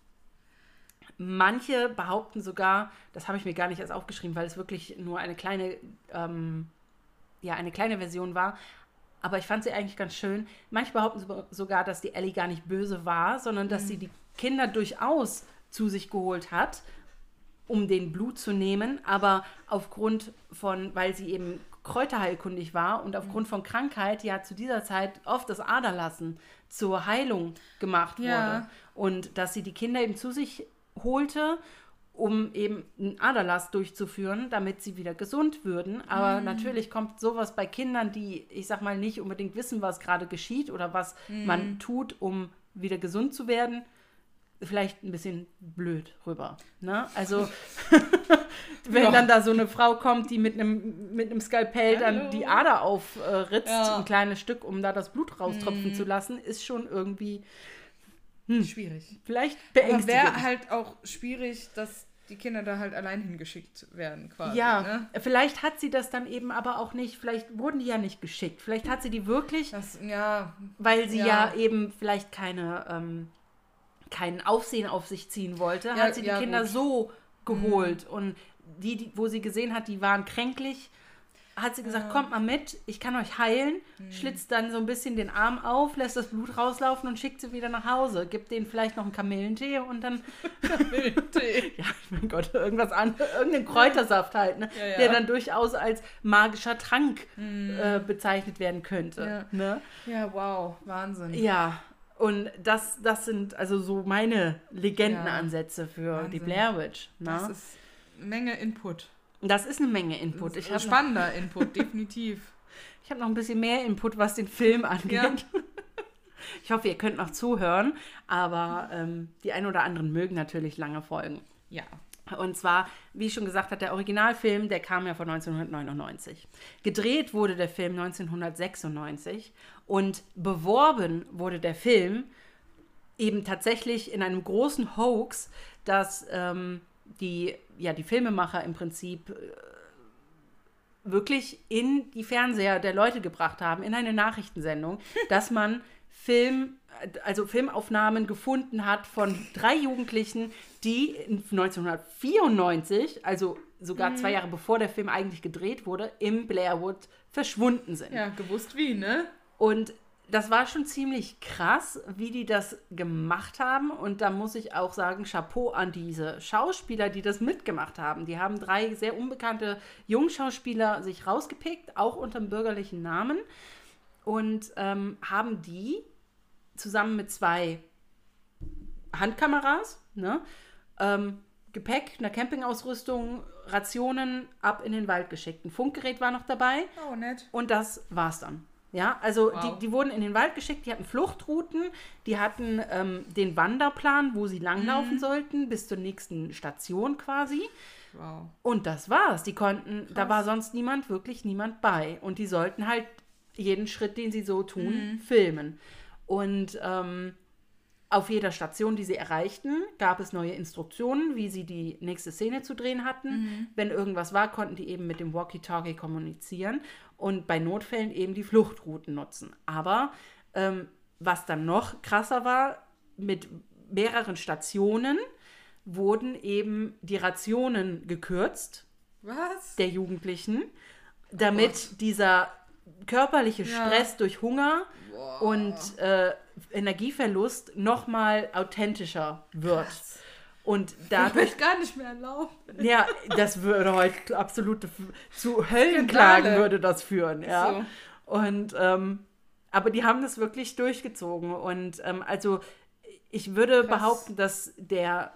manche behaupten sogar, das habe ich mir gar nicht erst aufgeschrieben, weil es wirklich nur eine kleine, ähm, ja, eine kleine Version war, aber ich fand sie eigentlich ganz schön. Manche behaupten sogar, dass die Ellie gar nicht böse war, sondern dass mm. sie die Kinder durchaus zu sich geholt hat, um den Blut zu nehmen, aber aufgrund von, weil sie eben kräuterheilkundig war und aufgrund von Krankheit ja zu dieser Zeit oft das Aderlassen zur Heilung gemacht wurde.
Ja.
Und dass sie die Kinder eben zu sich holte, um eben einen Aderlass durchzuführen, damit sie wieder gesund würden. Aber mm. natürlich kommt sowas bei Kindern, die, ich sag mal, nicht unbedingt wissen, was gerade geschieht oder was mm. man tut, um wieder gesund zu werden, vielleicht ein bisschen blöd rüber. Ne? Also, wenn ja. dann da so eine Frau kommt, die mit einem mit einem Skalpell dann Hallo. die Ader aufritzt, ja. ein kleines Stück, um da das Blut raustropfen mm. zu lassen, ist schon irgendwie hm,
schwierig.
Vielleicht beängstigend.
Aber wäre halt auch schwierig, dass die Kinder da halt allein hingeschickt werden quasi.
Ja,
ne?
Vielleicht hat sie das dann eben aber auch nicht, vielleicht wurden die ja nicht geschickt. Vielleicht hat sie die wirklich,
das, ja,
weil sie ja,
ja
eben vielleicht keine, ähm, keinen Aufsehen auf sich ziehen wollte,
ja,
hat sie die
ja,
Kinder
gut.
so geholt. Mhm. Und die, die, wo sie gesehen hat, die waren kränklich, hat sie gesagt, ja. kommt mal mit, ich kann euch heilen, mhm. schlitzt dann so ein bisschen den Arm auf, lässt das Blut rauslaufen und schickt sie wieder nach Hause. Gibt denen vielleicht noch einen Kamillentee und dann
Kamillentee.
ja, mein Gott, irgendwas anderes, irgendeinen Kräutersaft halt, ne? Ja, ja. Der dann durchaus als magischer Trank mhm. äh, bezeichnet werden könnte.
Ja.
Ne?
Ja, wow, Wahnsinn.
Ja, und das, das sind also so meine Legendenansätze für
Wahnsinn.
die Blair Witch. Ne?
Das ist Menge Input.
Das ist eine Menge Input. Ich
hab spannender noch, Input, definitiv.
Ich habe noch ein bisschen mehr Input, was den Film angeht. Ja. Ich hoffe, ihr könnt noch zuhören, aber ähm, die ein oder anderen mögen natürlich lange Folgen.
Ja.
Und zwar, wie ich schon gesagt habe, der Originalfilm, der kam ja von neunzehnhundertneunundneunzig. Gedreht wurde der Film neunzehnhundertsechsundneunzig und beworben wurde der Film eben tatsächlich in einem großen Hoax, dass ähm, die, ja, die Filmemacher im Prinzip äh, wirklich in die Fernseher der Leute gebracht haben, in eine Nachrichtensendung, dass man Film, also Filmaufnahmen gefunden hat von drei Jugendlichen, die neunzehnhundertvierundneunzig, also sogar mhm. zwei Jahre bevor der Film eigentlich gedreht wurde, im Blairwood verschwunden sind.
Ja, gewusst wie, ne?
Und das war schon ziemlich krass, wie die das gemacht haben. Und da muss ich auch sagen, Chapeau an diese Schauspieler, die das mitgemacht haben. Die haben drei sehr unbekannte Jungschauspieler sich rausgepickt, auch unter dem bürgerlichen Namen. Und ähm, haben die zusammen mit zwei Handkameras, ne, ähm, Gepäck, einer Campingausrüstung, Rationen ab in den Wald geschickt. Ein Funkgerät war noch dabei.
Oh, nett.
Und das war's dann. Ja, also
wow.
die, die wurden in den Wald geschickt, die hatten Fluchtrouten, die hatten ähm, den Wanderplan, wo sie langlaufen mhm. sollten, bis zur nächsten Station quasi.
Wow.
Und das war's. Die konnten,
Krass.
da war sonst niemand, wirklich niemand bei. Und die sollten halt jeden Schritt, den sie so tun, mhm. filmen. Und ähm, auf jeder Station, die sie erreichten, gab es neue Instruktionen, wie sie die nächste Szene zu drehen hatten. Mhm. Wenn irgendwas war, konnten die eben mit dem Walkie-Talkie kommunizieren und bei Notfällen eben die Fluchtrouten nutzen. Aber ähm, was dann noch krasser war, mit mehreren Stationen wurden eben die Rationen gekürzt.
Was?
Der Jugendlichen, damit oh dieser körperliche Stress ja. durch Hunger wow. und äh, Energieverlust nochmal authentischer wird.
Krass.
Und dadurch
gar nicht mehr erlaubt.
Ja, das würde heute absolut zu Höllenklagen würde das führen. Ja. So. Und ähm, aber die haben das wirklich durchgezogen. Und ähm, also ich würde Krass. behaupten, dass der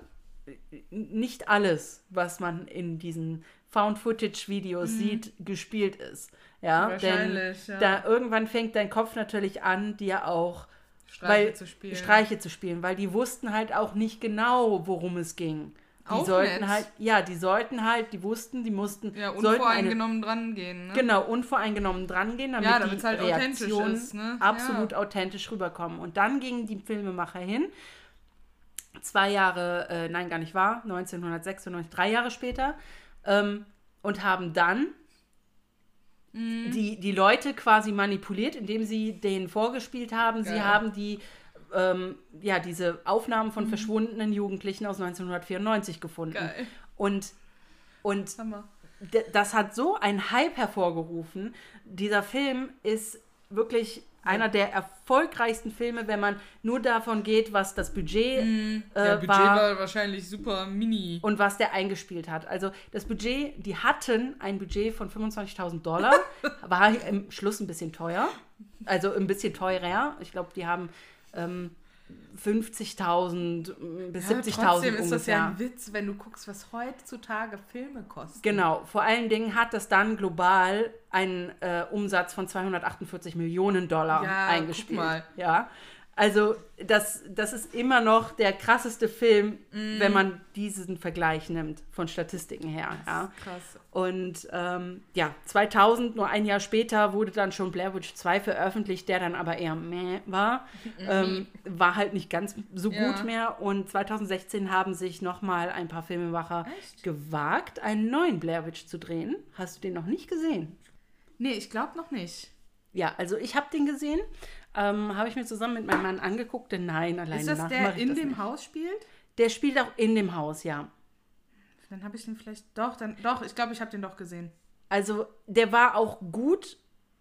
nicht alles, was man in diesen Found-Footage-Videos mhm. sieht, gespielt ist. Ja,
wahrscheinlich,
denn
ja.
da irgendwann fängt dein Kopf natürlich an, dir auch
Streiche,
weil,
zu spielen.
Streiche zu spielen, weil die wussten halt auch nicht genau, worum es ging. Die
auch
sollten
nett.
halt, ja, die sollten halt, die wussten, die mussten.
Ja, unvoreingenommen dran gehen, ne?
Genau, unvoreingenommen dran gehen, damit
ja,
die
halt
Reaktionen
ist, ne?
absolut
ja.
authentisch rüberkommen. Und dann gingen die Filmemacher hin, zwei Jahre, äh, nein, gar nicht wahr, neunzehnhundertsechsundneunzig, drei Jahre später, ähm, und haben dann mhm. die, die Leute quasi manipuliert, indem sie denen vorgespielt haben, Geil. sie haben die ähm, ja, diese Aufnahmen von mhm. verschwundenen Jugendlichen aus neunzehnhundertvierundneunzig gefunden.
Geil.
Und, und d- das hat so einen Hype hervorgerufen. Dieser Film ist wirklich einer der erfolgreichsten Filme, wenn man nur davon geht, was das Budget mm, äh,
ja, Budget war. war wahrscheinlich super mini.
Und was der eingespielt hat. Also das Budget, die hatten ein Budget von fünfundzwanzigtausend Dollar, war im Schluss ein bisschen teuer, also ein bisschen teurer. Ich glaube, die haben ähm, fünfzigtausend bis ja, siebzigtausend
trotzdem ist ungefähr. Das ja ein Witz, wenn du guckst, was heutzutage Filme kosten.
Genau, vor allen Dingen hat das dann global einen äh, Umsatz von zweihundertachtundvierzig Millionen Dollar ja, eingespielt. Guck mal. Ja, also das, das ist immer noch der krasseste Film, mm. wenn man diesen Vergleich nimmt, von Statistiken her. Das ja. ist krass. Und ähm, ja, zweitausend, nur ein Jahr später, wurde dann schon Blair Witch zwei veröffentlicht, der dann aber eher meh war. Mhm. Ähm, war halt nicht ganz so ja. gut mehr. Und zweitausendsechzehn haben sich nochmal ein paar Filmemacher Echt? gewagt, einen neuen Blair Witch zu drehen. Hast du den noch nicht gesehen?
Nee, ich glaube noch nicht.
Ja, also ich habe den gesehen. Ähm, habe ich mir zusammen mit meinem Mann angeguckt, denn nein, alleine
Ist das
nach,
der in dem
nicht.
Haus spielt?
Der spielt auch in dem Haus, ja.
Dann habe ich den vielleicht, doch, dann, doch, ich glaube, ich habe den doch gesehen.
Also, der war auch gut,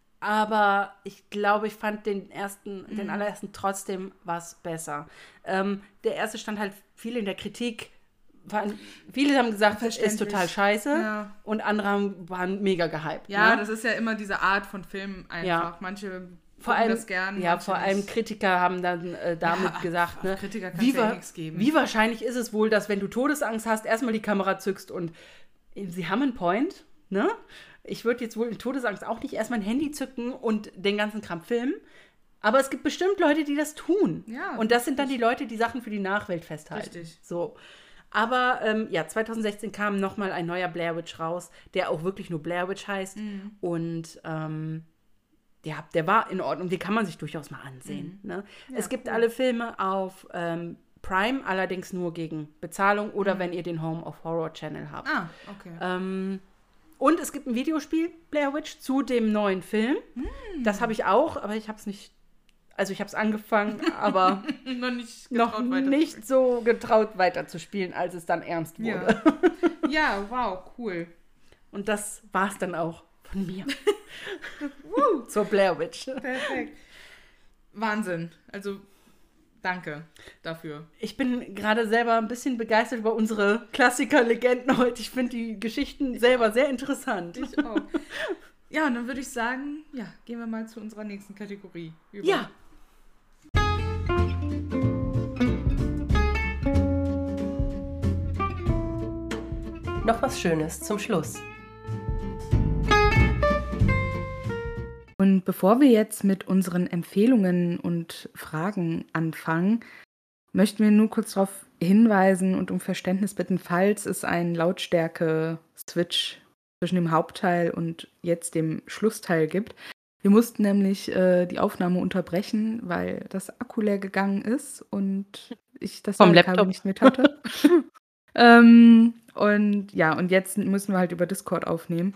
aber ich glaube, ich fand den ersten, mhm. den allerersten trotzdem was besser. Ähm, der erste stand halt viel in der Kritik. Waren, viele haben gesagt, das ist total scheiße ja. und andere haben, waren mega gehypt.
Ja,
ne?
Das ist ja immer diese Art von Film einfach. Ja. Manche
vor allem,
das gern.
Ja, vor allem nicht. Kritiker haben dann äh, damit ja, gesagt, ne,
Kritiker kannst
wie,
ja eh nichts geben.
Wie wahrscheinlich ist es wohl, dass wenn du Todesangst hast, erstmal die Kamera zückst und sie haben einen Point, ne? Ich würde jetzt wohl in Todesangst auch nicht erstmal ein Handy zücken und den ganzen Kram filmen. Aber es gibt bestimmt Leute, die das tun. Ja, und das sind dann die Leute, die Sachen für die Nachwelt festhalten. Richtig. So. Aber ähm, ja, zweitausendsechzehn kam nochmal ein neuer Blair Witch raus, der auch wirklich nur Blair Witch heißt. Mhm. Und ähm, ja, der war in Ordnung. Den kann man sich durchaus mal ansehen. Mhm. Ne? Ja, es gibt cool. alle Filme auf ähm, Prime, allerdings nur gegen Bezahlung oder mhm. wenn ihr den Home of Horror Channel habt.
Ah, okay.
Ähm, und es gibt ein Videospiel, Blair Witch, zu dem neuen Film. Mhm. Das habe ich auch, aber ich habe es nicht, also ich habe es angefangen, aber
noch nicht,
noch nicht so getraut weiterzuspielen, als es dann ernst wurde.
Ja, ja, wow, cool.
Und das war es dann auch von mir. Zur Blair Witch.
Perfekt. Wahnsinn. Also, danke dafür.
Ich bin gerade selber ein bisschen begeistert über unsere Klassiker-Legenden heute. Ich finde die Geschichten ich selber auch. sehr interessant.
Ich auch. Ja, und dann würde ich sagen, ja, gehen wir mal zu unserer nächsten Kategorie über.
Ja. Noch was Schönes zum Schluss.
Und bevor wir jetzt mit unseren Empfehlungen und Fragen anfangen, möchten wir nur kurz darauf hinweisen und um Verständnis bitten, falls es einen Lautstärke-Switch zwischen dem Hauptteil und jetzt dem Schlussteil gibt. Wir mussten nämlich äh, die Aufnahme unterbrechen, weil das Akku leer gegangen ist und ich das
Laptop
nicht mit hatte. ähm, und ja, und jetzt müssen wir halt über Discord aufnehmen.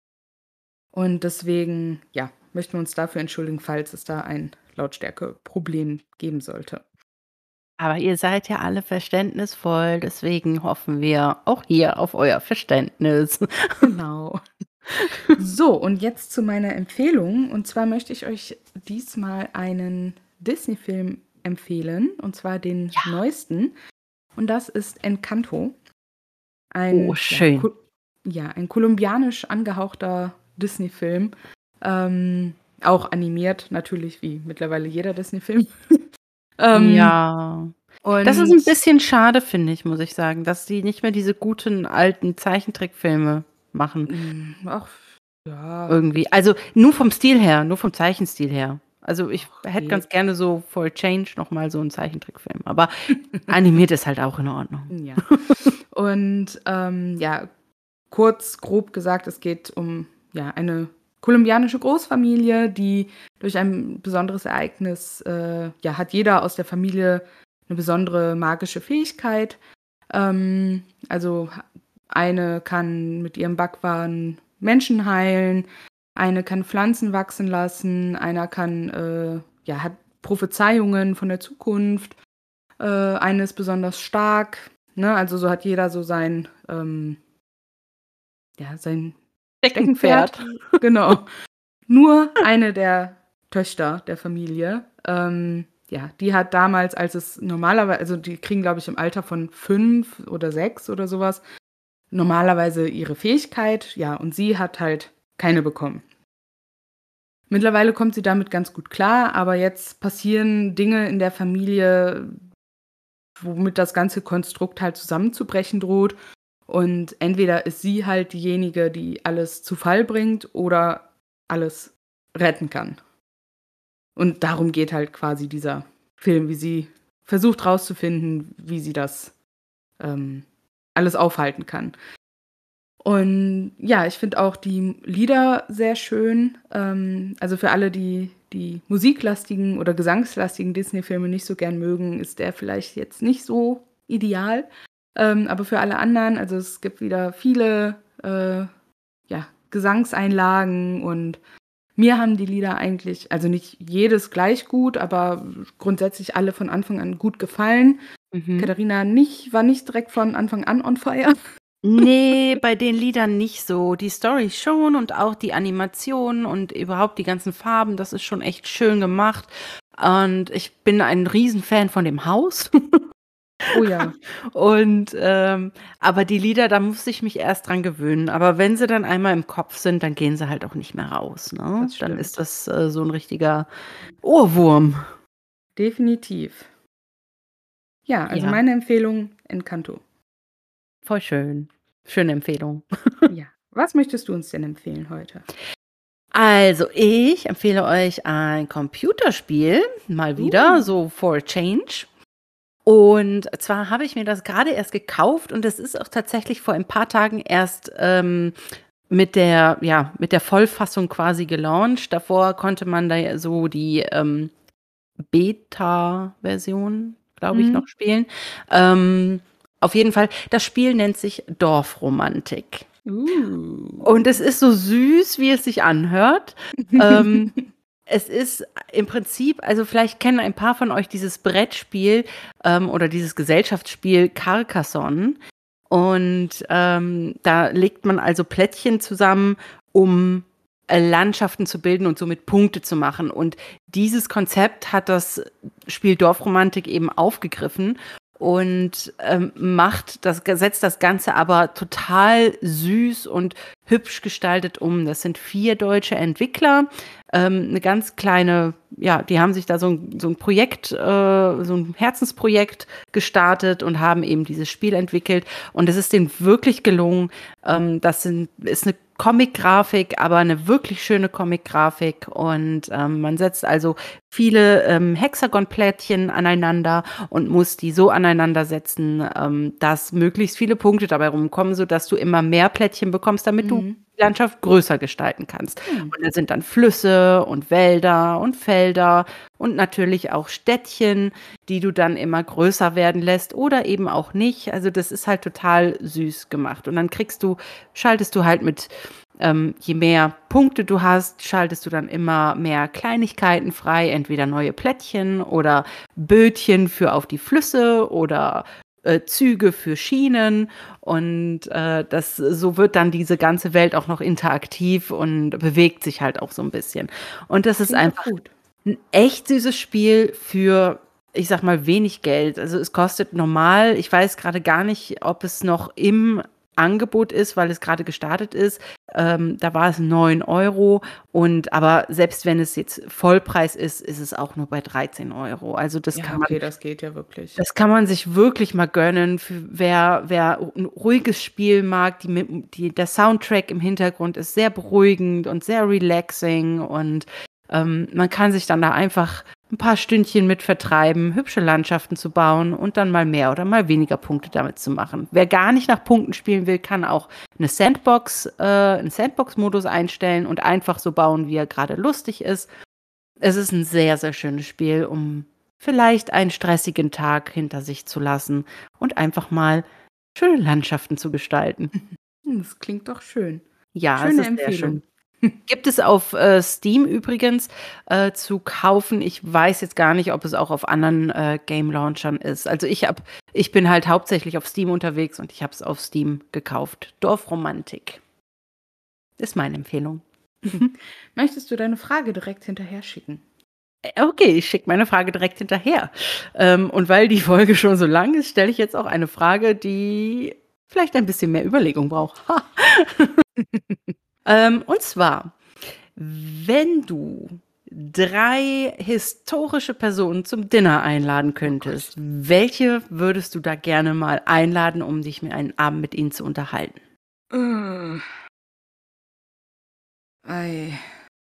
Und deswegen, ja, möchten wir uns dafür entschuldigen, falls es da ein Lautstärke-Problem geben sollte.
Aber ihr seid ja alle verständnisvoll, deswegen hoffen wir auch hier auf euer Verständnis.
Genau. So, und jetzt zu meiner Empfehlung. Und zwar möchte ich euch diesmal einen Disney-Film empfehlen, und zwar den ja. neuesten. Und das ist Encanto. Ein,
oh, schön.
Ja, ko- ja, ein kolumbianisch angehauchter Disney-Film. Ähm, auch animiert, natürlich, wie mittlerweile jeder Disney-Film.
ähm, ja. Und das ist ein bisschen schade, finde ich, muss ich sagen, dass die nicht mehr diese guten alten Zeichentrickfilme machen.
Ach, ja.
Irgendwie. Also nur vom Stil her, nur vom Zeichenstil her. Also ich okay. hätte ganz gerne so For Change nochmal so einen Zeichentrickfilm. Aber animiert ist halt auch in Ordnung.
Ja. Und ähm, ja, kurz, grob gesagt, es geht um ja, eine kolumbianische Großfamilie, die durch ein besonderes Ereignis, äh, ja, hat jeder aus der Familie eine besondere magische Fähigkeit. Ähm, also eine kann mit ihrem Backwaren Menschen heilen, eine kann Pflanzen wachsen lassen, einer kann, äh, ja, hat Prophezeiungen von der Zukunft, äh, eine ist besonders stark, ne? Also so hat jeder so sein, ähm, ja, sein
Steckenpferd.
Genau. Nur eine der Töchter der Familie. Ähm, ja, die hat damals, als es normalerweise, also die kriegen, glaube ich, im Alter von fünf oder sechs oder sowas, normalerweise ihre Fähigkeit, ja, und sie hat halt keine bekommen. Mittlerweile kommt sie damit ganz gut klar, aber jetzt passieren Dinge in der Familie, womit das ganze Konstrukt halt zusammenzubrechen droht. Und entweder ist sie halt diejenige, die alles zu Fall bringt oder alles retten kann. Und darum geht halt quasi dieser Film, wie sie versucht rauszufinden, wie sie das ähm, alles aufhalten kann. Und ja, ich finde auch die Lieder sehr schön. Ähm, also für alle, die die musiklastigen oder gesangslastigen Disney-Filme nicht so gern mögen, ist der vielleicht jetzt nicht so ideal. Ähm, aber für alle anderen, also es gibt wieder viele äh, ja, Gesangseinlagen und mir haben die Lieder eigentlich, also nicht jedes gleich gut, aber grundsätzlich alle von Anfang an gut gefallen. Mhm. Katharina nicht, war nicht direkt von Anfang an on fire.
Nee, bei den Liedern nicht so. Die Story schon und auch die Animation und überhaupt die ganzen Farben, das ist schon echt schön gemacht. Und ich bin ein Riesenfan von dem Haus.
Oh ja.
Und ähm, aber die Lieder, da muss ich mich erst dran gewöhnen. Aber wenn sie dann einmal im Kopf sind, dann gehen sie halt auch nicht mehr raus. Ne? Dann ist das äh, so ein richtiger Ohrwurm.
Definitiv. Ja, also ja. Meine Empfehlung, Encanto.
Voll schön. Schöne Empfehlung.
Ja. Was möchtest du uns denn empfehlen heute?
Also, ich empfehle euch ein Computerspiel, mal wieder, uh. so for a change. Und zwar habe ich mir das gerade erst gekauft und es ist auch tatsächlich vor ein paar Tagen erst ähm, mit der, ja, mit der Vollfassung quasi gelauncht. Davor konnte man da so die ähm, Beta-Version, glaube ich, mhm. noch spielen. Ähm, auf jeden Fall, das Spiel nennt sich Dorfromantik.
Uh.
Und es ist so süß, wie es sich anhört. ähm, Es ist im Prinzip, also vielleicht kennen ein paar von euch dieses Brettspiel ähm, oder dieses Gesellschaftsspiel Carcassonne. Und ähm, da legt man also Plättchen zusammen, um äh, Landschaften zu bilden und somit Punkte zu machen. Und dieses Konzept hat das Spiel Dorfromantik eben aufgegriffen und ähm, macht das, setzt das Ganze aber total süß und hübsch gestaltet um. Das sind vier deutsche Entwickler, ähm, eine ganz kleine, ja, die haben sich da so ein, so ein Projekt, äh, so ein Herzensprojekt gestartet und haben eben dieses Spiel entwickelt. Und es ist denen wirklich gelungen. Ähm, das sind, ist eine Comic-Grafik, aber eine wirklich schöne Comic-Grafik. Und ähm, man setzt also viele ähm, Hexagon-Plättchen aneinander und muss die so aneinander setzen, ähm, dass möglichst viele Punkte dabei rumkommen, sodass du immer mehr Plättchen bekommst, damit mhm. du die Landschaft größer gestalten kannst. Mhm. Und da sind dann Flüsse und Wälder und Felder und natürlich auch Städtchen, die du dann immer größer werden lässt oder eben auch nicht. Also das ist halt total süß gemacht. Und dann kriegst du, schaltest du halt mit Ähm, je mehr Punkte du hast, schaltest du dann immer mehr Kleinigkeiten frei, entweder neue Plättchen oder Bötchen für auf die Flüsse oder äh, Züge für Schienen. Und äh, das, so wird dann diese ganze Welt auch noch interaktiv und bewegt sich halt auch so ein bisschen. Und das ist einfach gut. Ein echt süßes Spiel für, ich sag mal, wenig Geld. Also es kostet normal, ich weiß gerade gar nicht, ob es noch im Angebot ist, weil es gerade gestartet ist. Ähm, da war es neun Euro. Und aber selbst wenn es jetzt Vollpreis ist, ist es auch nur bei dreizehn Euro. Also das
ja,
kann man.
Okay, das geht ja wirklich.
Das kann man sich wirklich mal gönnen. Für wer, wer ein ruhiges Spiel mag, die, die, der Soundtrack im Hintergrund ist sehr beruhigend und sehr relaxing. Und ähm, man kann sich dann da einfach ein paar Stündchen mit vertreiben, hübsche Landschaften zu bauen und dann mal mehr oder mal weniger Punkte damit zu machen. Wer gar nicht nach Punkten spielen will, kann auch eine Sandbox, äh, einen Sandbox-Modus einstellen und einfach so bauen, wie er gerade lustig ist. Es ist ein sehr, sehr schönes Spiel, um vielleicht einen stressigen Tag hinter sich zu lassen und einfach mal schöne Landschaften zu gestalten.
Das klingt doch schön.
Ja,
schöne
es ist
Empfehlung.
Sehr schön. Gibt es auf äh, Steam übrigens äh, zu kaufen. Ich weiß jetzt gar nicht, ob es auch auf anderen äh, Game-Launchern ist. Also ich hab, ich bin halt hauptsächlich auf Steam unterwegs und ich habe es auf Steam gekauft. Dorfromantik ist meine Empfehlung.
Möchtest du deine Frage direkt hinterher schicken?
Okay, ich schicke meine Frage direkt hinterher. Ähm, und weil die Folge schon so lang ist, stelle ich jetzt auch eine Frage, die vielleicht ein bisschen mehr Überlegung braucht. ähm, und zwar, wenn du drei historische Personen zum Dinner einladen könntest, oh welche würdest du da gerne mal einladen, um dich mit einem Abend mit ihnen zu unterhalten?
Uh. Ei.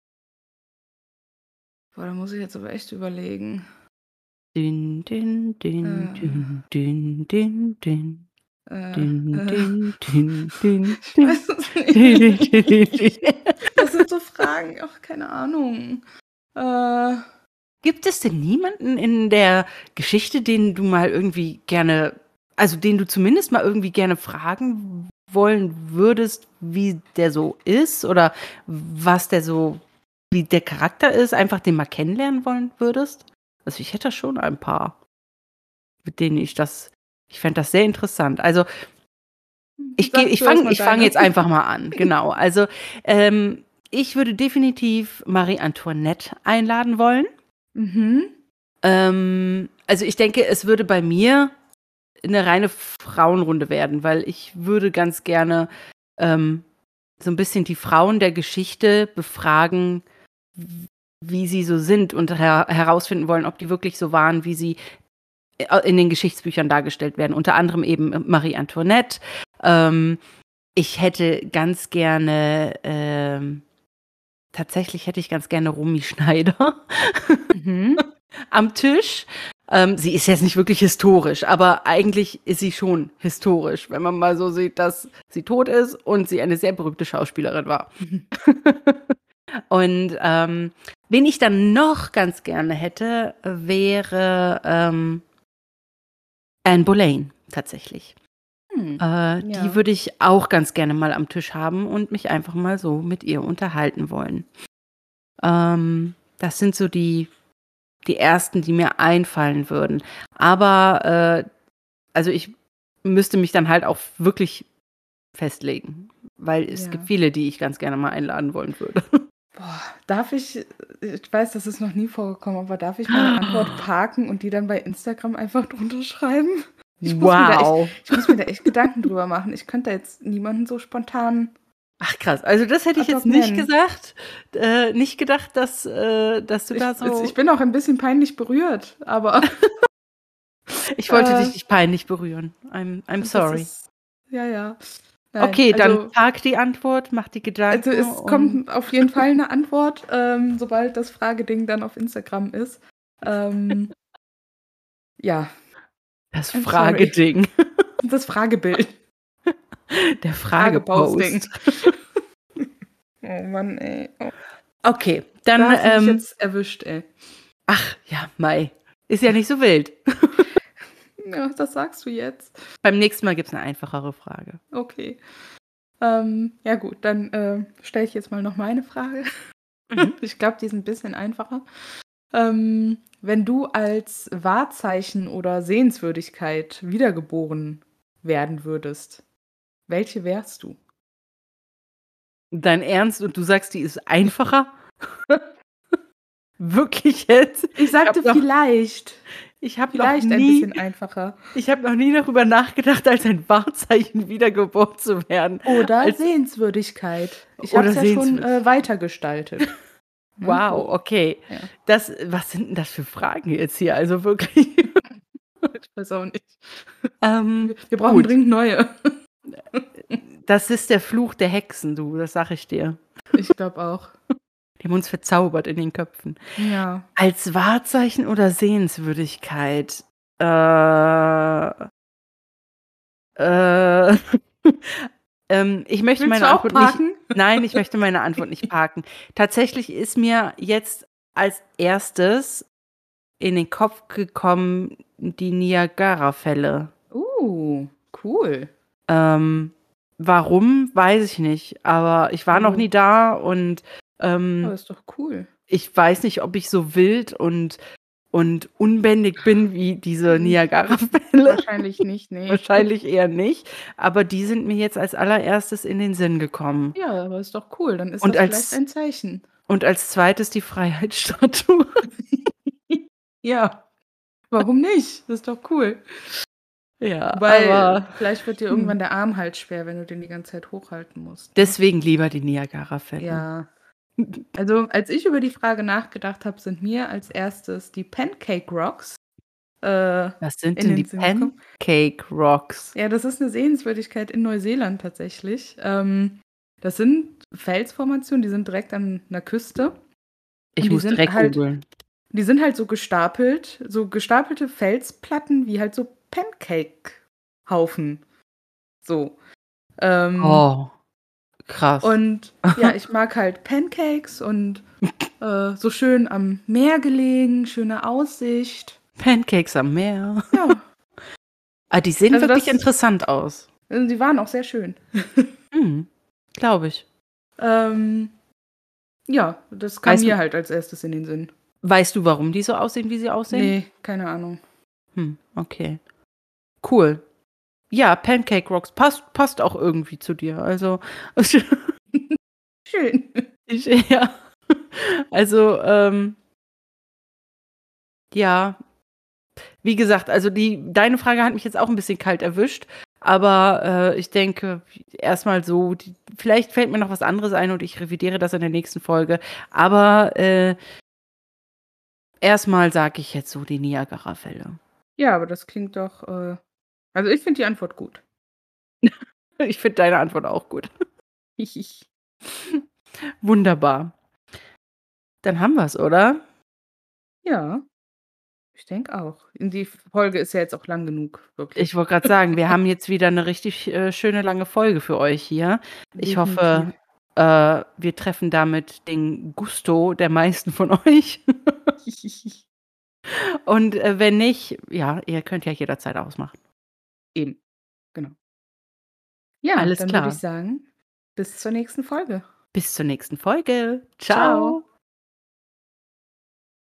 Boah, da muss ich jetzt aber echt überlegen.
Din, din, din, äh. din, din, din, din. Äh, din,
äh.
din, din, din,
ich weiß es nicht. Das sind so Fragen, ach, keine Ahnung. Äh.
Gibt es denn niemanden in der Geschichte, den du mal irgendwie gerne, also den du zumindest mal irgendwie gerne fragen wollen würdest, wie der so ist oder was der so, wie der Charakter ist, einfach den mal kennenlernen wollen würdest? Also ich hätte schon ein paar, mit denen ich das, ich fände das sehr interessant. Also ich, ich fange ich fang jetzt einfach mal an, genau. Also ähm, ich würde definitiv Marie Antoinette einladen wollen.
Mhm.
Ähm, also ich denke, es würde bei mir eine reine Frauenrunde werden, weil ich würde ganz gerne ähm, so ein bisschen die Frauen der Geschichte befragen, wie sie so sind und her- herausfinden wollen, ob die wirklich so waren, wie sie in den Geschichtsbüchern dargestellt werden. Unter anderem eben Marie Antoinette. Ähm, ich hätte ganz gerne, ähm, tatsächlich hätte ich ganz gerne Romy Schneider mhm. am Tisch. Ähm, sie ist jetzt nicht wirklich historisch, aber eigentlich ist sie schon historisch, wenn man mal so sieht, dass sie tot ist und sie eine sehr berühmte Schauspielerin war. Und ähm, wen ich dann noch ganz gerne hätte, wäre ähm, Anne Boleyn tatsächlich. Hm, äh, ja. Die würde ich auch ganz gerne mal am Tisch haben und mich einfach mal so mit ihr unterhalten wollen. Ähm, das sind so die, die ersten, die mir einfallen würden. Aber äh, also ich müsste mich dann halt auch wirklich festlegen, weil es ja. gibt viele, die ich ganz gerne mal einladen wollen würde.
Boah, darf ich, ich weiß, das ist noch nie vorgekommen, aber darf ich meine Antwort parken und die dann bei Instagram einfach drunter schreiben? Ich muss, wow. mir da echt, ich muss mir da echt Gedanken drüber machen. Ich könnte da jetzt niemanden so spontan.
Ach krass, also das hätte ich jetzt nicht gesagt, äh, nicht gedacht, dass, äh, dass du
ich,
da so...
Ich bin auch ein bisschen peinlich berührt, aber...
ich wollte äh, dich nicht peinlich berühren, I'm, I'm sorry.
Ist, ja, ja. Nein,
okay,
also,
dann park die Antwort, mach die Gedanken.
Also es kommt auf jeden Fall eine Antwort, ähm, sobald das Frageding dann auf Instagram ist. Ähm, ja.
Das I'm Frageding.
Sorry. Das Fragebild.
Der Fragepost.
Oh Mann, ey. Oh.
Okay, dann...
Da hast du
ähm,
mich jetzt erwischt, ey.
Ach, ja, Mai. Ist ja nicht so wild.
Ja, das sagst du jetzt.
Beim nächsten Mal gibt es eine einfachere Frage.
Okay. Ähm, ja gut, dann äh, stelle ich jetzt mal noch meine Frage. Mhm. Ich glaube, die ist ein bisschen einfacher. Ähm, wenn du als Wahrzeichen oder Sehenswürdigkeit wiedergeboren werden würdest, welche wärst du?
Dein Ernst? Und du sagst, die ist einfacher? Wirklich jetzt?
Ich sagte
ich
vielleicht.
Ich habe
vielleicht
noch nie,
ein bisschen einfacher.
Ich habe noch nie darüber nachgedacht, als ein Wahrzeichen wiedergeboren zu werden.
Oder
als,
Sehenswürdigkeit. Ich habe es ja schon äh, weitergestaltet.
Wow, okay. Ja. Das, was sind denn das für Fragen jetzt hier? Also wirklich.
Ich weiß auch nicht.
Ähm,
Wir brauchen gut. dringend neue.
Das ist der Fluch der Hexen, du, das sag ich dir.
Ich glaube auch.
Die haben uns verzaubert in den Köpfen.
Ja.
Als Wahrzeichen oder Sehenswürdigkeit? Äh. Äh. ähm, ich möchte
Willst
meine
du auch
Antwort
parken?
nicht. Nein, ich möchte meine Antwort nicht parken. Tatsächlich ist mir jetzt als erstes in den Kopf gekommen die Niagara-Fälle.
Uh, cool.
Ähm, warum, weiß ich nicht. Aber ich war uh. noch nie da und ähm,
aber ist doch cool.
Ich weiß nicht, ob ich so wild und und unbändig bin wie diese Niagara-Fälle.
Wahrscheinlich nicht, ne.
Wahrscheinlich eher nicht, aber die sind mir jetzt als Allererstes in den Sinn gekommen.
Ja, aber ist doch cool, dann ist
Und
das vielleicht
als
ein Zeichen.
und als Zweites die Freiheitsstatue.
Ja, warum nicht? Das ist doch cool.
Ja,
Weil
aber
vielleicht wird dir
hm.
irgendwann der Arm halt schwer, wenn du den die ganze Zeit hochhalten musst, ne?
Deswegen lieber die Niagara-Fälle.
Ja. Also, als ich über die Frage nachgedacht habe, sind mir als Erstes die Pancake Rocks, äh,
Was sind
in
denn die
den Sinn gekommen.
Pancake Rocks?
Ja, das ist 'ne Sehenswürdigkeit in Neuseeland tatsächlich. Ähm, das sind Felsformationen, die sind direkt an 'ner Küste.
Ich
Und die
muss
sind
direkt
halt
googeln.
die sind halt so gestapelt so gestapelte Felsplatten wie halt so Pancake-Haufen. So. Ähm
Oh, krass.
und ja, ich mag halt Pancakes und, äh, so schön am Meer gelegen, schöne Aussicht.
Pancakes am Meer.
Ja.
Ah, die sehen
Also,
wirklich
das
interessant aus.
Also, die waren auch sehr schön.
Mhm, glaube ich.
Ähm, ja, das kam
Weißt du
mir halt als Erstes in den Sinn.
weißt du, warum die so aussehen, wie sie aussehen?
Ne, keine Ahnung.
Hm, okay. Cool. Ja, Pancake Rocks passt passt auch irgendwie zu dir. Also
Schön.
Ich ja. Also, ähm ja. Wie gesagt, also die deine Frage hat mich jetzt auch 'n bisschen kalt erwischt, aber, äh, ich denke erst mal so, die vielleicht fällt mir noch was anderes ein und ich revidiere das in der nächsten Folge, aber, äh erst mal sage ich jetzt so die Niagara-Fälle.
Ja, aber das klingt doch, äh also, ich finde die Antwort gut.
Ich finde deine Antwort auch gut. Wunderbar. Dann haben wir's, oder?
Ja. Ich denke auch. Und die Folge ist ja jetzt auch lang genug,
Ich
wirklich.
wollte grad sagen, wir haben jetzt wieder 'ne richtig, äh, schöne lange Folge für euch hier. Ich
Definitiv.
hoffe, äh, wir treffen damit den Gusto der meisten von euch. Und, äh, wenn nicht, ja, ihr könnt ja jederzeit ausmachen.
Eben, genau. Ja,
Alles
dann würde ich
klar.
sagen, bis zur nächsten Folge.
Bis zur nächsten Folge.
Tschau.
Tschau.